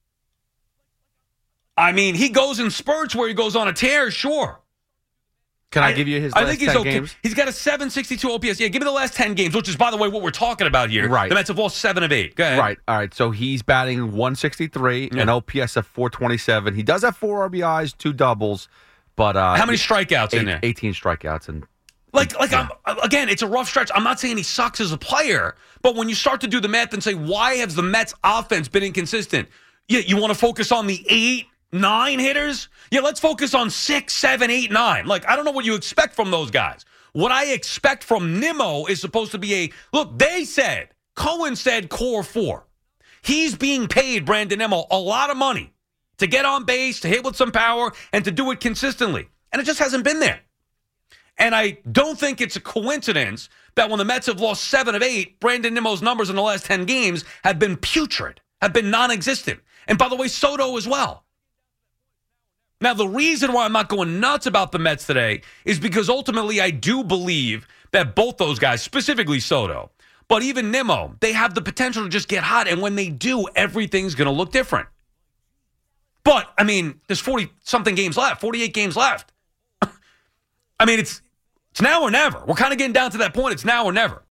I mean, he goes in spurts where he goes on a tear, sure. Can I, I give you his I last think he's ten okay. games? He's got a seven sixty-two O P S. Yeah, give me the last ten games, which is, by the way, what we're talking about here. Right. The Mets have lost seven of eight. Go ahead. Right. All right. So he's batting one sixty-three, Yeah. an O P S of four twenty-seven. He does have four R B Is, two doubles, but uh, How many strikeouts eight, in there? eighteen strikeouts, and Like, like I'm again, it's a rough stretch. I'm not saying he sucks as a player, but when you start to do the math and say, why has the Mets offense been inconsistent? Yeah, you want to focus on the eight, nine hitters? Yeah, let's focus on six, seven, eight, nine. Like, I don't know what you expect from those guys. What I expect from Nimmo is supposed to be a look. They said Cohen said core four. He's being paid, Brandon Nimmo, a lot of money to get on base, to hit with some power, and to do it consistently, and it just hasn't been there. And I don't think it's a coincidence that when the Mets have lost seven of eight, Brandon Nimmo's numbers in the last ten games have been putrid, have been non-existent. And by the way, Soto as well. Now, the reason why I'm not going nuts about the Mets today is because ultimately I do believe that both those guys, specifically Soto, but even Nimmo, they have the potential to just get hot. And when they do, everything's going to look different. But, I mean, there's forty-something games left, forty-eight games left. I mean, it's... It's now or never. We're kind of getting down to that point. It's now or never.